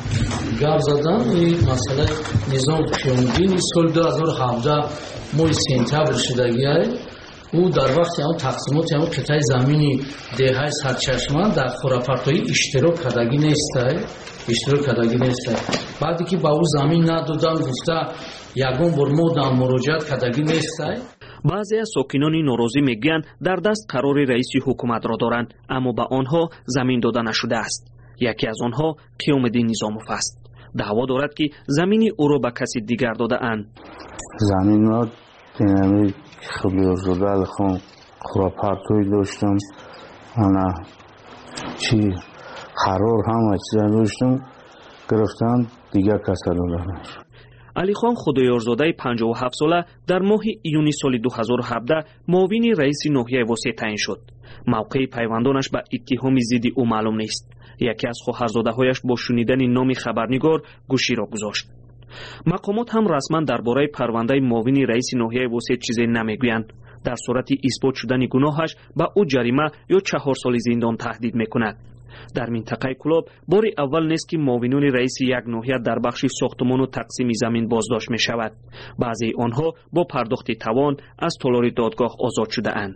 گپ زدن این مسئله نظام قیامگین سال دو هزار و هفده ماه سپتامبر شدگی او در وقت اون تقسیمات اون قطعه زمینی دهه سرچشمه در خرافات‌های اشتراک کردگی نیست اشتراک کردگی نیست. بعدی که با او زمین ندادن گفته یگان بار ما در مراجعت کردگی نیست. بعضی از ساکنان ناراضی میگن در دست قرار رئیس حکومت را دارند اما به آنها زمین داده نشده است. یکی از آنها قیامالدین نظاموف است. دعوا دارد که زمین او را به کسی دیگر داده اند. زمین را دینامی خدایارزاده علیخان خرافاتوی داشتم انا چی قرار همه چیز داشتم گرفتن دیگر کسی دادن. علیخان خدایارزاده پنجاه و هفت ساله در ماه ایون سال دو هزار و هفده معاون رئیس ناحیه واسع تعیین شد. موقع پیوندانش به اتهام ضد او معلوم نیست. یکی از خواهرزاده‌هایش با شنیدن نام خبرنگار گوشی را گذاشت. مقامات هم رسما درباره پرونده معاون رئیس ناحیه واسع چیزی نمیگویند. در صورت اثبات شدن گناهش به او جریمه یا چهار سال زندان تهدید میکند. در منطقه کلاب بار اول نیست که معاونان رئیس یک ناحیه در بخش ساختمان و تقسیم زمین بازداشت می شود. بعضی آنها با پرداخت توان از تالار دادگاه آزاد شده اند.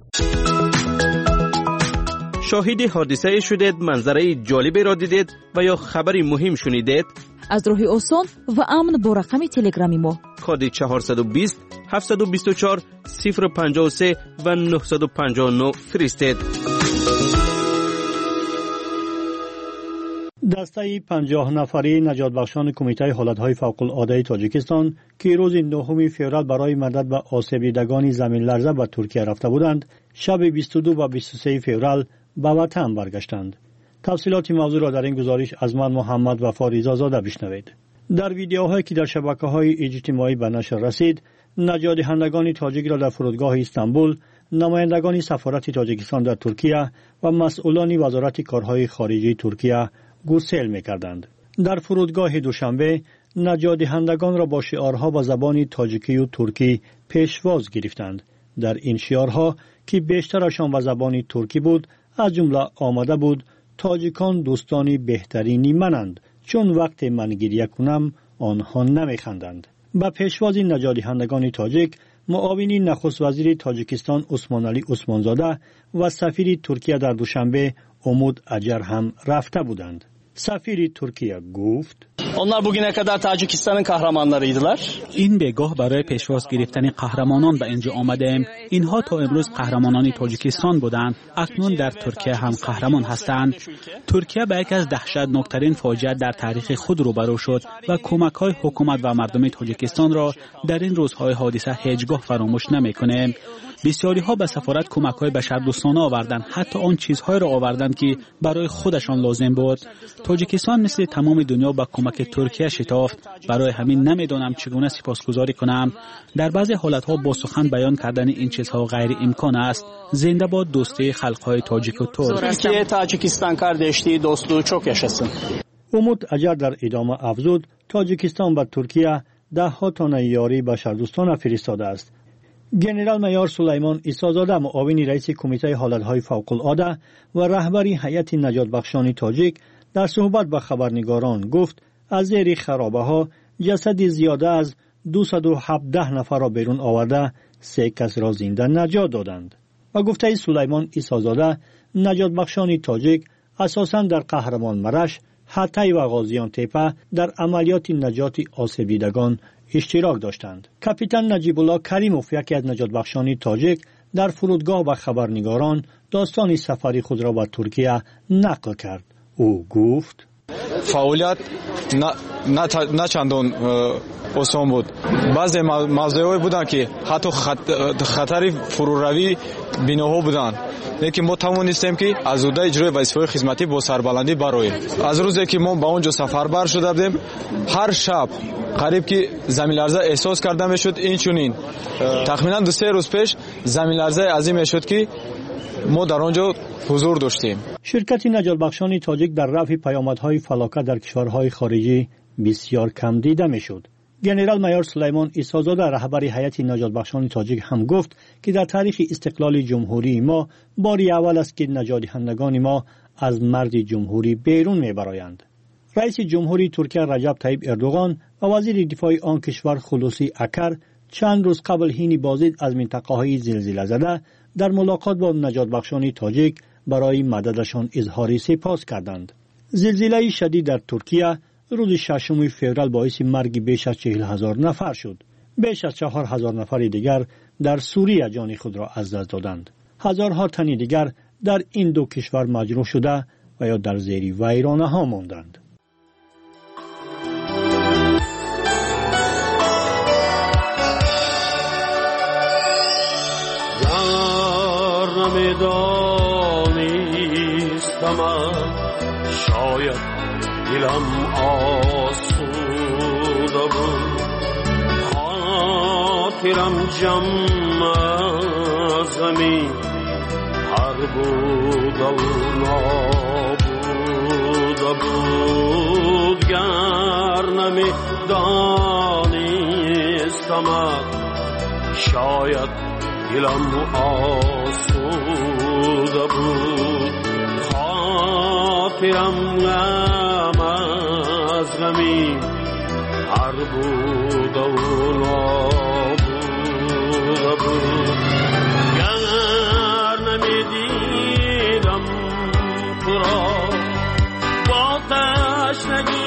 شاهد حادثه شدید، منظره جالبی را دیدید و یا خبری مهم شنیدید؟ از راه آسان و امن با رقم تلگرامی ما کد چهارصد و بیست هفتصد و بیست و چهار صفر پنجاه و سه و نهصد و پنجاه و نه فرستید. دسته پنجاه نفری نجات بخشان کمیته حالتهای فوق العاده تاجیکستان که روز نهم فوریه برای مدد به آسیب دیدگان زمین لرزه به ترکیه رفته بودند، شب بیست و دو و بیست و سه فوریه به وطن برگشتند. تفصیلات موضوع را در این گزارش از من محمد وفا رضازاده بشنوید. در ویدیوهایی که در شبکه‌های اجتماعی به نشر رسید، نجات دهندگان تاجیک را در فرودگاه استانبول، نمایندگان سفارت تاجیکستان در ترکیه و مسئولان وزارت کارهای خارجی ترکیه گسیل می‌کردند. در فرودگاه دوشنبه نجات دهندگان را با شعارها با زبان تاجیکی و ترکی پیشواز گرفتند. در این شعارها که بیشترشان به زبان ترکی بود، از جمله آمده بود: تاجیکان دوستانی بهترینی منند، چون وقت من گریه کنم آنها نمیخندند. با پیشواز نجات دهندگان تاجیک، معاون نخست وزیر تاجیکستان عثمان علی عثمانزاده و سفیر ترکیه در دوشنبه امود اجر هم رفته بودند. سفیر ترکیه گفت: onlar bugüne kadar Tacikistan'ın kahramanlarıydılar. این بگاه برای پیشواز گرفتن قهرمانان به اینجا آمدیم. اینها تا امروز قهرمانان تاجیکستان بودند. اکنون در ترکیه هم قهرمان هستند. ترکیه به یک از دهشتناکترین فاجعه در تاریخ خود روبرو شد و کمک‌های حکومت و مردم تاجیکستان را در این روزهای حادثه هیچگاه فراموش نمی‌کنیم. بسیاری ها به سفارت کمک‌های بشردوستانه آوردند، حتی آن چیزهای را آوردند که برای خودشان لازم بود. تاجیکستان مثل تمام دنیا با کمک ترکیه شتافت. برای همین نمیدانم چگونه سپاسگزاری کنم. در بعضی حالت‌ها با سخن بیان کردن این چیزها غیر امکان است. زنده باد دوستی خلق‌های تاجیک و ترک. Türkiye Tacikistan kardeşliği dostluğu çok yaşasın. امود اجر در ادامه افزود تاجیکستان و ترکیه ده ها تا نیاری بشردوستانه فرستاده است. جنرال میار سلیمان عیسی‌زاده، معاون رئیس کمیته حالتهای فوق العاده و رهبر هیئت نجات بخشان تاجیک، در صحبت با خبرنگاران گفت از زیر خرابه ها جسد زیاده از دویست و هفده نفر را بیرون آورده، سه کس را زنده نجات دادند. و گفته سلیمان عیسی‌زاده، نجات بخشان تاجیک اساساً در قهرمان مرش، حتی و غازیان تپه در عملیات نجات آسیب دیدگان اشتراک داشتند. کاپیتان نجیب الله کریموف، یکی از نجات بخشان تاجیک، در فرودگاه با خبرنگاران داستان سفری خود را به ترکیه نقل کرد. او گفت: فعالیت نه چندان آسان بود. بعضی موضوعی بودند که حتی خطر فروروی بیناها بودند، لیکن ما توانستیم که از عهده اجرای وظیفه‌های خدمتی با سربلندی برآییم. از روزی که ما به اونجا سفربر شده بودیم، هر شب قریب که زمین لرزه احساس کرده میشد. این چنین تقریبا دو سه روز پیش زمین لرزه عظیم شد که ما در آنجا حضور داشتیم. شرکت نجات بخشان تاجیک در رفع پیامدهای فلاکت در کشورهای خارجی بسیار کم دیده میشد. جنرال میار سلیمان عیسی‌زاده، رهبر هیئت نجات بخشان تاجیک، هم گفت که در تاریخ استقلال جمهوری ما باری اول است که نجات دهندگان ما از مرز جمهوری بیرون میبرایند. رئیس جمهوری ترکیه رجب طیب اردوغان و وزیر دفاع آن کشور خلوصی اکر چند روز قبل هین بازدید از منطقه‌های زلزله زده در ملاقات با نجات بخشان تاجیک برای مددشان اظهار سپاس کردند. زلزله شدید در ترکیه روز ششم فوریه باعث مرگ بیش از چهل هزار نفر شد. بیش از چهار هزار نفر دیگر در سوریه جان خود را از دست دادند. هزارها تن دیگر در این دو کشور مجروح شده و یا در زیر ویرانه ها ماندند. شاید دلم آسوده بود، خاطرم جمع از غمی هر بود و نابوده بود. گر نمی دانستم شاید دلم آسوده بود، خاطرم غم از غمی هر بود و نابوده بود. گر نمی دیدم تو را با تشنگی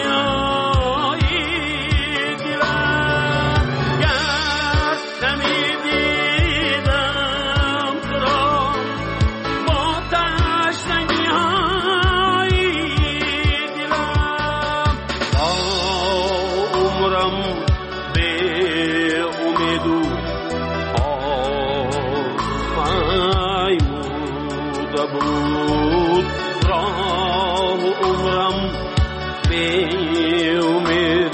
پیموده بود راه و عمرم به امید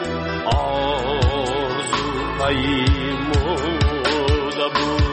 آرزو پیموده بود.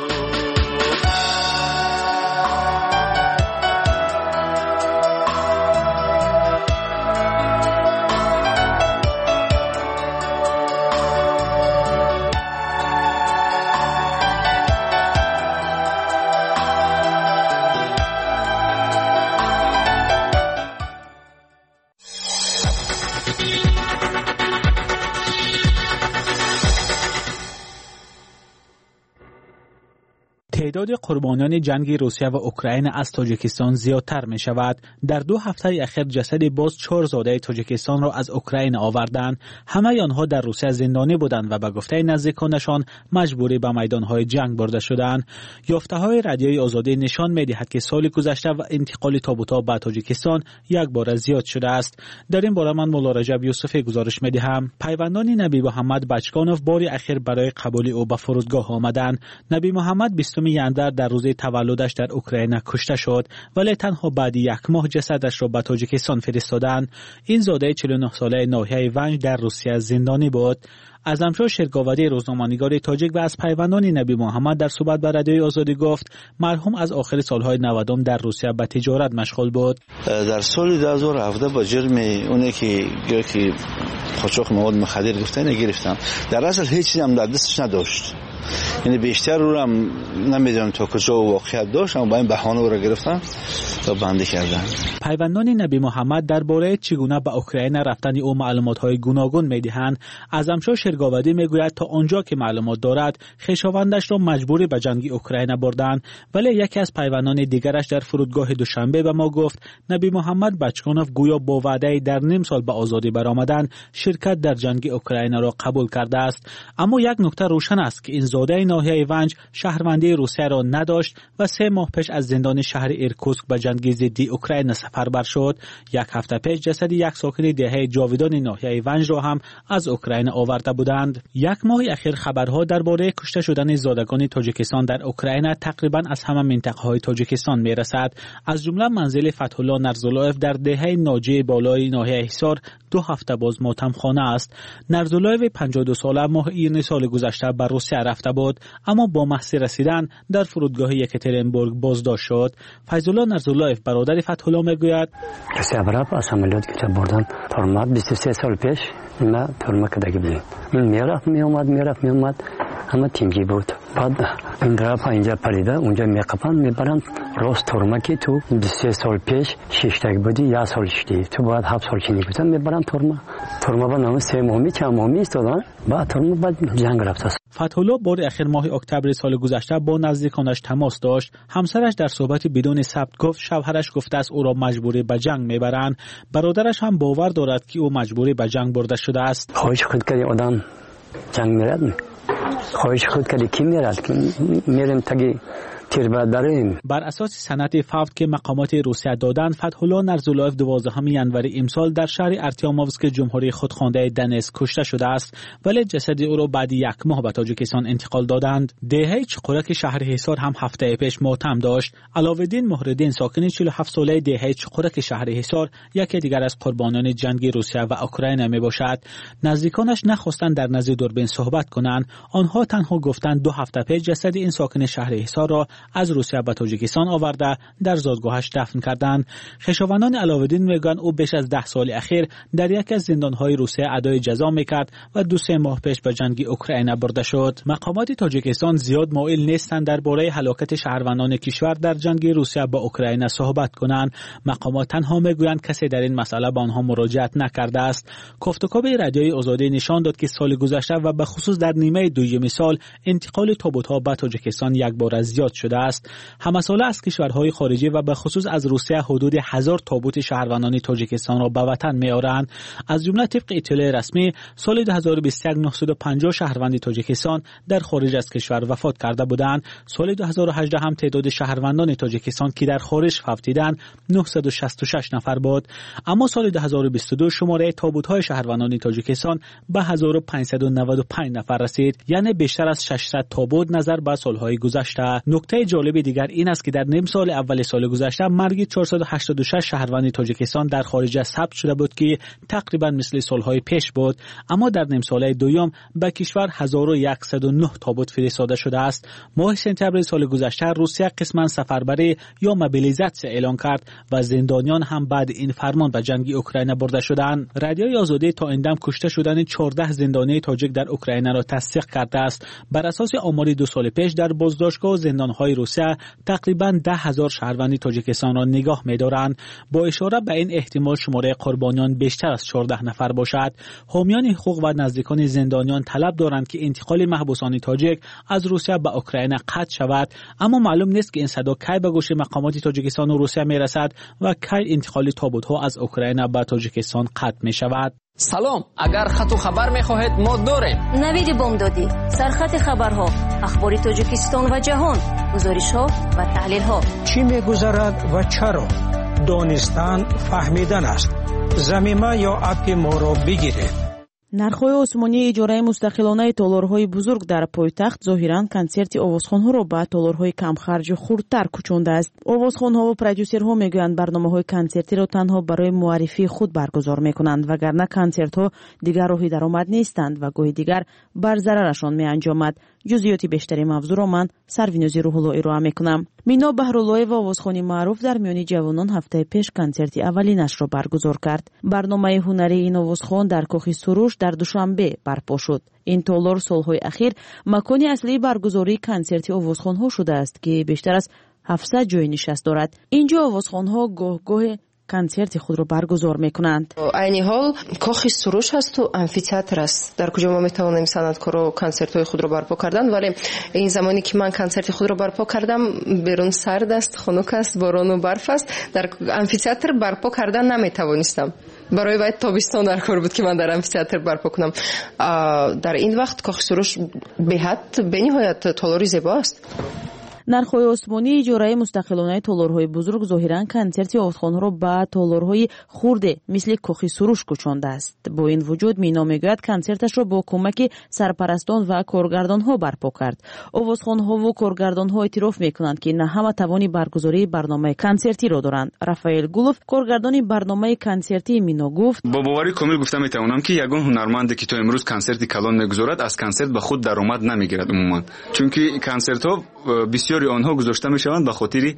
تعداد قربانیان جنگ روسیه و اوکراین از تاجیکستان زیادتر می شود. در دو هفته اخیر جسد باز چهار زاده تاجیکستان را از اوکراین آوردند. همه آنها در روسیه زندانی بودند و به گفته نزدیکانشان مجبوری به میدانهای جنگ برده شدند. یافته‌های رادیوی آزادی نشان می‌دهد که سال گذشته و انتقال تابوت‌ها به تاجیکستان یک بار زیاد شده است. در این باره من مولا رجب یوسفی گزارش می‌دهم. پیوندان نبی محمد بچکانوف بار اخیر برای قبول او به فرودگاه آمدند. نبی محمد بیستم یندر در روز تولدش در اوکراین کشته شد، ولی تنها بعد یک ماه جسدش را به تاجیکستان فرستادند. این زاده چهل و نه ساله ناحیه ونج در روسیه زندانی بود. اعظمشاه شرگاودی روزنامه‌نگار تاجیک و از پیوندان نبی محمد در صحبت با رادیوی آزادی گفت مرحوم از آخر سالهای نود در روسیه به تجارت مشغول بود. در سال دو هزار و هفده با جرم اونی که که قاچاق مواد مخدر گفتن گرفتم. در اصل هیچ چیزی هم در دستش نداشت. یعنی بیشتر رو هم نمیدونم تا کجا واقعیت داشت، اما با این بهانه او را گرفتن و بنده کردن. پیوندان نبی محمد درباره چگونه به اوکراین رفتن او معلومات‌های گوناگون می‌دهند. اعظمشاه شرگاودی میگوید تا آنجا که معلومات دارد خویشاوندش را مجبوری به جنگ اوکراین بردند، ولی یکی از پیوندان دیگرش در فرودگاه دوشنبه به ما گفت نبی محمد بچکانوف گویا با وعده در نیم سال به آزادی برآمدن شرکت در جنگ اوکراین را قبول کرده است. اما یک نکته روشن است که این زاده ناحیه ونج شهروندی روسیه را نداشت و سه ماه پیش از زندان شهر ایرکوتسک به جنگ ضد اوکراین سفربر شد. یک هفته پیش جسد یک ساکن دهه جاویدان ناحیه ونج را هم از اوکراین آورده بودند. یک ماه اخیر خبرها درباره کشته شدن زادگان تاجیکستان در اوکراین تقریبا از همه منطقه‌های تاجیکستان میرسد. از جمله منزل فتح‌الله نرزولایف در دهه ناجی بالای ناحیه حصار دو هفته باز ماتمخانه است. نرزولایف پنجاه و دو ساله ماه ایرن سال گذشته به روسیه رفته بود، اما با محض رسیدن در فرودگاه یکاترینبورگ بازداشت شد. فیض‌الله نرزولایف برادر فتح‌الله میگوید کسی برای از عملیات که بردن ترمت بیست و سه سال پیش ما ترمه کدگی بودیم. این میرفت میومد میرفت میومد همه تینگی بود. بعد این طرف اینجا پریده اونجا میقپن میبرن راست ترمه که تو بیست و سه سال پیش ششتگ بودی یا سال شدی تو باید هفت سال چینی بودن میبرن ترمه ترمه با نام سه ماهی چند ماهی استادن بعد ترمه بعد جنگ رفت. فتح‌الله بار اخیر ماه اکتبر سال گذشته با نزدیکانش تماس داشت. همسرش در صحبتی بدون ثبت گفت شوهرش گفته است او را مجبوری به جنگ میبرند. برادرش هم باور دارد که او مجبوری به جنگ برده شده است. خواهش خود کردی آدم جنگ میرد؟ خواهش خود کردی کی میرد؟ میریم تگی بر اساس سند فوت که مقامات روسیه دادند فتح‌الله نرزولایف دوازدهم ینور امسال در شهر ارتیاموفسک جمهوری خودخوانده دنیس کشته شده است، ولی جسد او را بعد یک ماه به تاجیکستان انتقال دادند. دهه چقرک شهر حصار هم هفته پیش ماتم داشت. علاوالدین مهرالدین ساکن چهل و هفت ساله دهه چقرک شهر حصار یکی دیگر از قربانیان جنگ روسیه و اوکراین می باشد. نزدیکانش نخواستند در نزد دوربین صحبت کنند. آنها تنها گفتند دو هفته پیش جسد این ساکن شهر حصار را از روسیه به تاجیکستان آورده در زادگاهش دفن کردند. خویشاوندان علاوالدین میگن او بیش از ده سال اخیر در یک از زندانهای روسیه ادای جزا میکرد و دو سه ماه پیش به جنگ اوکراین برده شد. مقامات تاجیکستان زیاد مایل نیستند درباره هلاکت شهروندان کشور در جنگ روسیه با اوکراین صحبت کنند. مقامات تنها میگویند کسی در این مسئله به آنها مراجعت نکرده است. گفتگو به رادیوی آزادی نشان داد که سال گذشته و به خصوص در نیمه دوم سال انتقال تابوت‌ها به تاجیکستان یک بار زیاد شده است. همساله از کشورهای خارجی و به خصوص از روسیه حدود هزار تابوت شهروندان تاجیکستان را به وطن می‌آورند. از جمله طبق اطلاع رسمی سال دو هزار و بیست و یک نهصد و پنجاه شهروند تاجیکستان در خارج از کشور وفات کرده بودند. سال دو هزار و هجده هم تعداد شهروندان تاجیکستان که در خارج فوتیدند نهصد و شصت و شش نفر بود. اما سال دو هزار و بیست و دو شماره تابوت‌های شهروندان تاجیکستان به هزار و پانصد و نود و پنج نفر رسید، یعنی بیشتر از ششصد تابوت نظر به سالهای گذشته. نکته نکته جالب دیگر این است که در نیم سال اول سال گذشته مرگ چهارصد و هشتاد و شش شهروند تاجیکستان در خارج ثبت شده بود که تقریبا مثل سالهای پیش بود، اما در نیم ساله دوم به کشور هزار و صد و نه تابوت فرستاده شده است. ماه سپتامبر سال گذشته روسیه قسما سفربری یا موبیلیزاسیون اعلان کرد و زندانیان هم بعد این فرمان به جنگ اوکراین برده شدند. رادیوی آزادی تا این دم کشته شدن چهارده زندانی تاجیک در اوکراین را تصدیق کرده است. بر اساس آمار دو سال پیش در بازداشتگاه و زندانهای روسیه تقریبا ده هزار شهروند تاجیکستان را نگاه می‌دارند. با اشاره به این احتمال شماره قربانیان بیشتر از چهارده نفر باشد. حامیان حقوق و نزدیکان زندانیان طلب دارند که انتقال محبوسان تاجیک از روسیه به اوکراین قطع شود، اما معلوم نیست که این صدا کی به گوش مقامات تاجیکستان و روسیه میرسد و کی انتقال تابوت‌ها از اوکراین به تاجیکستان قطع می‌شود. سلام، اگر خط و خبر می‌خواهید ما داریم. نوید بامدادی، سرخط خبرها، اخبار تاجیکستان و جهان، گزارش‌ها و تحلیل‌ها. چی می‌گذرد و چرا؟ دانستن فهمیدن است. زمینه یا اپ ما را بگیرید. нархҳои осмонии иҷораи мустақилонаи толорҳои бузург дар пойтахт зоҳиран консерти овозхонҳоро ба толорҳои камхарҷу хурдтар кӯчондааст. овозхонҳо ва продюсерҳо мегӯянд барномаҳои консертиро танҳо барои муаррифии худ баргузор мекунанд, вагарна консертҳо дигар роҳи даромад нестанд ва гоҳи дигар бар зарарашон меанҷомад. ҷузъиёти бештари мавзӯъро ман сарвинӯзи рӯҳулло ироа мекунам. мино баҳруллоева, овозхони маъруф, дар миёни ҷавонон ҳафтаи пеш консерти аввалинашро баргузор кард. барномаи ҳунарии ин овозхон дар кӯхи суруш дар душанбе барпо шуд. ин толор солҳои ахир макони аслии баргузории консерти овозхонҳо шудааст, ки бештар аз ҳафтсад ҷои нишаст дорад. ин ҷо овозхонҳо гоҳ-гоҳе консерти худро баргузор мекунанд. айни ҳол кохи суруш асту амфитеатр аст, дар куҷо мо метавонем санъаткоро консертҳои худро барпо кардан, вале ин замоне ки ман консерти худро барпо кардам, берун сард аст, хунук аст, борону барф аст, дар амфитеатр барпо кардан наметавонистам. барои вай тобистон дар кор буд ки ман дар амфитеатр барпо кунам. дар ин вақт кохи суруш беҳад бениҳоят толори зебо аст. нархҳои осмонии иҷораи мустақилонаи толорҳои бузург зоҳиран консерти овозхонҳоро ба толорҳои хурде мисли кӯхи суруш кӯчондааст. бо ин вуҷуд мино мегӯяд консерташро бо кӯмаки сарпарастон ва коргардонҳо барпо кард. овозхонҳову коргардонҳо эътироф мекунанд ки на ҳама тавони баргузории барномаи консертиро доранд. рафаэл гулов, коргардони барномаи консертии мино гуфт: бо бовари комил гуфта метавонам ки ягон ҳунарманде ки то имрӯз консерти калон мегузорад, аз консерт ба худ даромад намегирад умуман, чунки консертҳо бисёри онҳо гузошта мешаванд ба хотири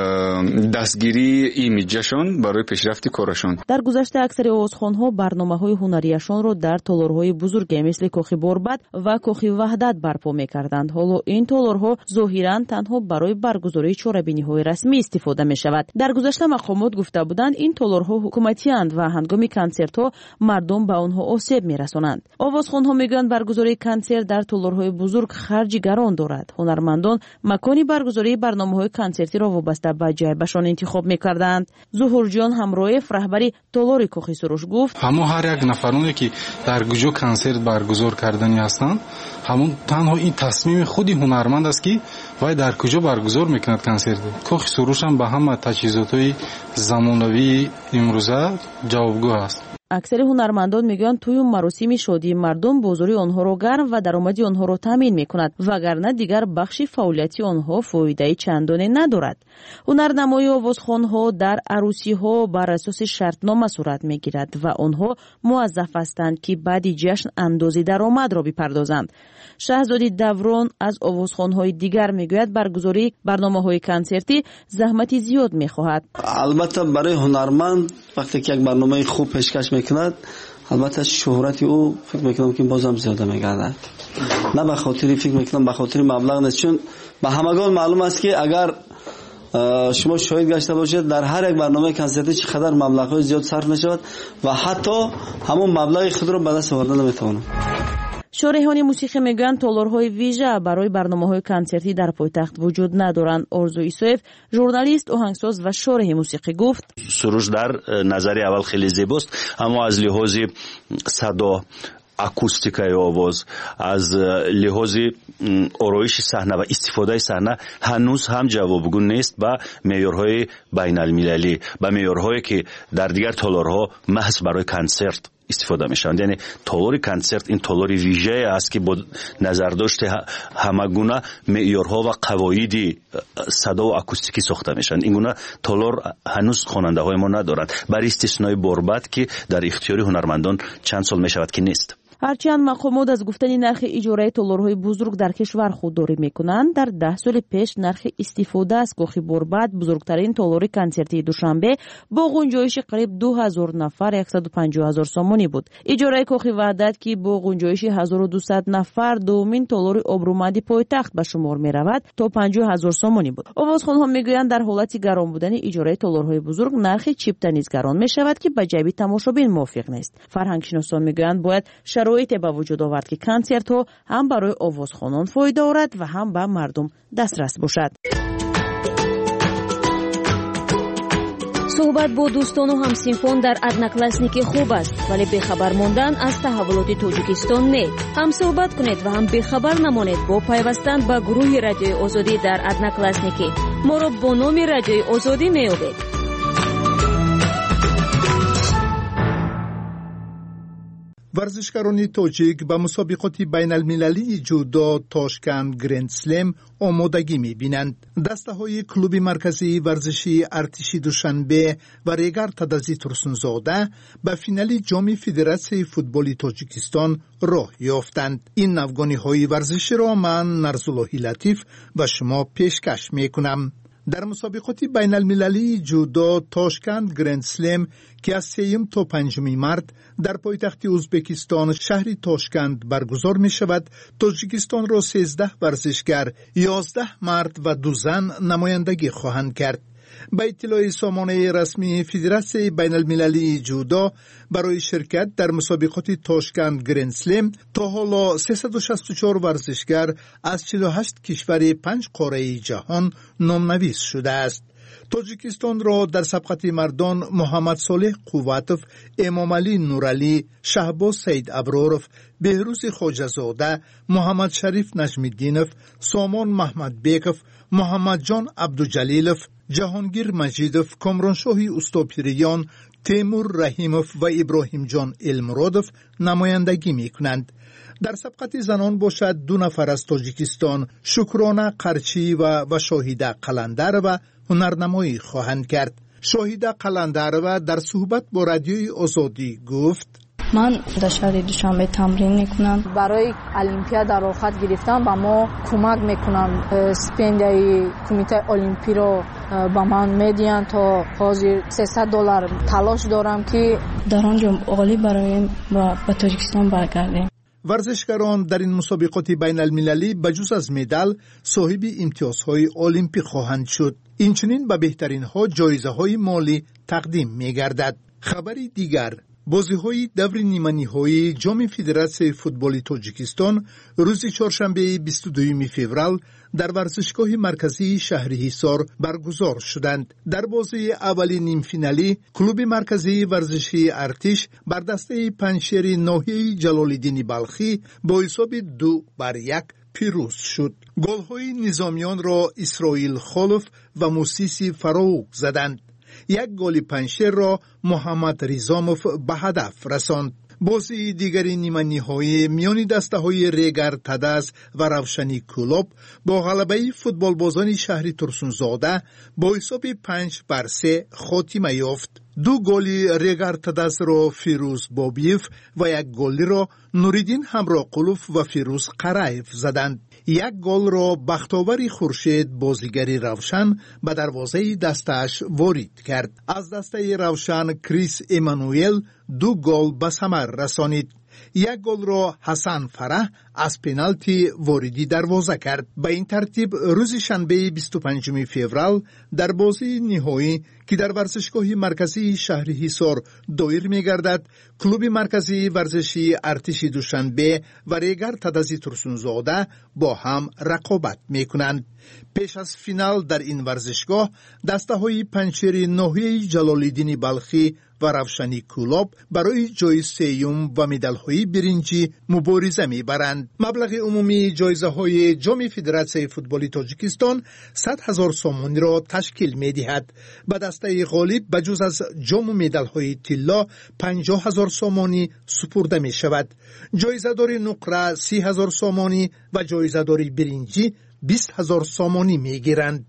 дастгирии имиҷашон барои пешрафти корашон. дар гузашта аксари овозхонҳо барномаҳои ҳунарияшонро дар толорҳои бузурге мисли кӯхи борбад ва кӯхи ваҳдат барпо мекарданд. ҳоло ин толорҳо зоҳиран танҳо барои баргузории чорабиниҳои расмӣ истифода мешавад. дар гузашта мақомот гуфта буданд ин толорҳо ҳукуматиянд ва ҳангоми консертҳо мардум ба онҳо осеб мерасонанд. овозхонҳо мегӯянд баргузории консерт дар толорҳои бузург харҷи гарон дорад. ҳунармандон макони баргузории барномаҳои консертиро вобаста ба ҷайбашон интихоб мекарданд. зуҳурҷон ҳамроев, раҳбари толори кӯхи суруш, гуфт: ҳамо ҳар як нафароне ки дар куҷо консерт баргузор кардани ҳастанд, ҳамон танҳо ин тасмими худи ҳунарманд аст ки вай дар куҷо баргузор мекунад консерти. кӯхи сурушам ба ҳама таҷҳизотҳои замонавии имрӯза ҷавобгӯ аст. аксари ҳунармандон мегӯянд тӯю маросими шодии мардум бозори онҳоро гарм ва даромади онҳоро таъмин мекунад, вагарна дигар бахши фаъолияти онҳо фоидаи чандоне надорад. ҳунарнамои овозхонҳо дар арӯсиҳо бар асоси шартнома сурат мегирад ва онҳо муаззаф ҳастанд ки баъди ҷашн андози даромадро бипардозанд. шаҳзоди даврон аз овозхонҳои дигар мегӯяд баргузории барномаҳои консертӣ заҳмати зиёд мехоҳад. албатта барои ҳунарманд вақте ки як барномаи хуб пешкаш мекунад, албатта шӯҳрати ӯ фикр мекунам ки бозам зиёда мегардад. на ба хотири фикр мекунам ба хотири маблағ нест, чун ба ҳамагон маълум аст ки агар шумо шоҳид гашта бошед дар ҳар як барномаи консертӣ чӣ қадар маблағҳои зиёд сарф мешавад ва ҳатто ҳамон маблағи худро ба даст оварда наметавонам. шориҳони мусиқӣ мегӯянд толорҳои вижа барои барномаҳои консертӣ дар пойтахт вуҷуд надоранд. орзу исоев, журналист, оҳангсоз ва шориҳи мусиқӣ, гуфт: суруш дар назари аввал хеле зебост, аммо аз лиҳози садо, акустикаи овоз, аз лиҳози ороиши саҳна ва истифодаи саҳна ҳанӯз ҳам ҷавобгӯ нест ба меъёрҳои байналмилалӣ, ба меъёрҳое ки дар дигар толорҳо маҳз барои консерт استفاده میشوند. یعنی تالار کنسرت این تالار ویژه است که با نظرداشت همه گونه معیارها و قواعد صدا و اکوستیکی ساخته میشن. این گونه تالار هنوز خواننده های ما ندارند، برای استثنای بربط که در اختیار هنرمندان چند سال میشود که نیست. ҳарчанд мақомот аз гуфтани нархи иҷораи толорҳои бузург дар кишвар худдорӣ мекунанд, дар даҳ соли пеш нархи истифода аз коҳи борбад бузургтарин толори консертии душанбе бо ғунҷоиши қариб ду ҳазор нафар яксаду панҷоҳ ҳазор сомонӣ буд. иҷораи коҳи ваҳдат ки бо ғунҷоиши ҳазору дусад нафар дуввумин толори обрӯмади пойтахт ба шумор меравад, то панҷоҳ ҳазор сомонӣ буд. овозхонҳо мегӯянд дар ҳолати гарон будани иҷораи толорҳои бузург нархи чипта низ гарон мешавад ки ба ҷайби тамошобин мувофиқ нест. фарҳангшиносон мегӯянд бояд шароите ба вуҷуд овард ки консертҳо ҳам барои овозхонон фоида орад ва ҳам ба мардум дастрас бошад. суҳбат бо дӯстону ҳамсинфон дар одноклассники хуб аст, вале бехабар мондан аз таҳаввулоти тоҷикистон не. ҳам суҳбат кунед ва ҳам бехабар намонед бо пайвастан ба гурӯҳи радиои озодӣ дар одноклассники. моро бо номи радиои озодӣ меёбед. ورزشکاران تاجیک به مسابقات بین المللی جودو تاشکند گرند سلم آمادگی می بینند. دسته های کلوب مرکزی ورزشی ارتشی دوشنبه و ریگر تدازی ترسونزاده به فینال جام فدراسیون فوتبال تاجیکستان راه یافتند. این نوگانی های ورزشی را من نرزاللهی لطیف و شما پیشکش می کنم. در مسابقات بین المللی جودو تاشکند گرند سلم که از سوم تا پنجم مارس در پایتخت ازبکستان شهر تاشکند برگزار می شود، تاجیکستان را سیزده ورزشکار، یازده مرد و دو زن نمایندگی خواهند کرد. با اطلاع سامانه رسمی فدراسیون بین المللی جودو برای شرکت در مسابقات تاشکند گرند سلم تا حالا سیصد و شصت و چهار ورزشکار از چهل و هشت کشور پنج قاره جهان نامنویس شده است. تاجیکستان را در سبقت مردان محمد صالح قواتوف، امام علی نورعلی، شهباز سید ابرارов، بهروز خواجه‌زاده، محمد شریف نجمی‌الدینov، سامان محمد بیکov، محمد جان عبدالجلیلov، جهانگیر مجیدov، کامرانشاهی استاپیریان، تیمور رحیمov و ابراهیم جان المرادov نمایندگی می‌کنند. در سبقت زنان باشد دو نفر از تاجیکستان، شکرانه قرچی و و شاهیده قلندر و هنرنمایی خواهند کرد. شاهیده قلندرова در صحبت با رادیوی آزادی گفت: من در شهر دوشنبه تمرین میکنم. برای المپیاد در آخر گرفتن با ما کمک میکنن. استیپندیای کمیته المپی رو با من میدین تا حاضر سیصد دلار تلاش دارم که در آنجا عالی برایم و به تاجیکستان برگردیم. ورزشکاران در این مسابقات بین المللی بجز از مدال صاحب امتیازهای المپی خواهند شد. اینچنین به بهترین ها جایزه های مالی تقدیم می گردد. خبری دیگر، بازی های دور نیمه نهایی جام فدراسیون فوتبال تاجیکستان روز چهارشنبه بیست و دوم فوریه در ورزشگاه مرکزی شهر حصار برگزار شدند. در بازی اولی نیم فینالی کلوب مرکزی ورزشی ارتش بر دسته پنجشیر ناحیه جلال‌الدین بلخی با حساب دو بر یک پیروز شد. گل‌های نظامیان را اسرائیل خالف و موسیسی فراوق زدند. یک گل پنجشیر را محمد ریزاموف به هدف رساند. بازی دیگری نیمه نهایی میان دسته های ریگر تداز و روشنی کلوب با غلبه فوتبال بازان شهر ترسونزاده با حساب پنج بر سه خاتمه یافت. دو گلی ریگر تداز را فیروز بابیف و یک گلی را نوریدین همراقلوف و فیروز قرایف زدند. یک گل را بختاوری خورشید بازیگری روشن به دروازه دستش وارد کرد. از دسته روشن کریس ایمانوئل دو گل به ثمر رسانید. یک گل را حسن فرح از پنالتی واردی دروازه کرد. به این ترتیب روز شنبه بیست و پنجم فوریه در بازی نهایی که در ورزشگاه مرکزی شهر حصار دایر می‌گردد، کلوب مرکزی ورزشی ارتش دوشنبه و ریگر تدازی ترسونزاده با هم رقابت می‌کنند. پیش از فینال در این ورزشگاه دسته‌های پنجشیر ناحیه جلال‌الدین بلخی و روشنی کلوب برای جای سوم و مدال‌های برنجی مبارزه می‌برند. میگیرند. مبلغ عمومی جایزه های جام فدراسیون فوتبال تاجیکستان صد هزار سومانی را تشکیل می‌دهد. به دسته غالب بجز از جام و مدال های طلا پنجاه هزار سومانی سپرده می شود. جایزه داری نقره سی هزار سومانی و جایزه داری برنجی بیست هزار سومانی می گیرند.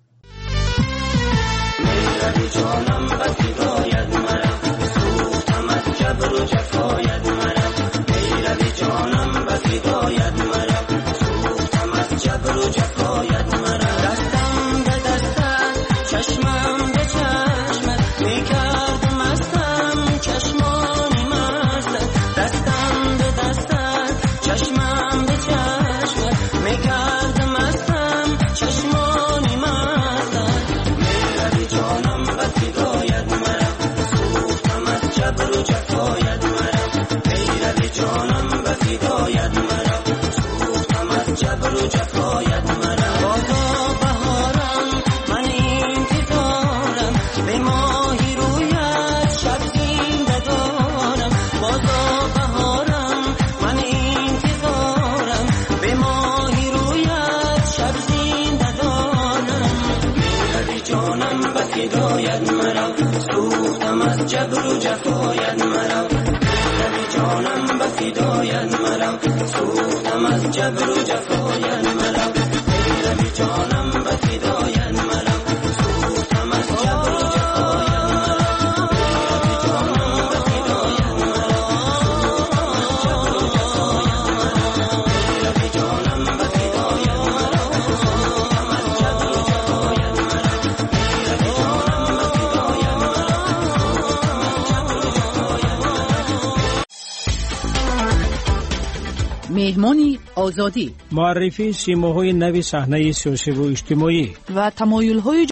جبر و جفایت مرا لبی جانم بفدایت مرا سوختم از جبر و جفایت مرا لبی جانم بفدایت مرا سوختم از جبر و جفایت مرا لبی جانم بفدایت مرا سوختم از جبر و جفایت مرا لبی جانم بفدایت مرا سوختم از جبر و جفایت مرا لبی جانم بفدایت مرا. مهمانی آزادی، معرفی سیماهای نوی صحنه سیاسی و اجتماعی و تمایل‌های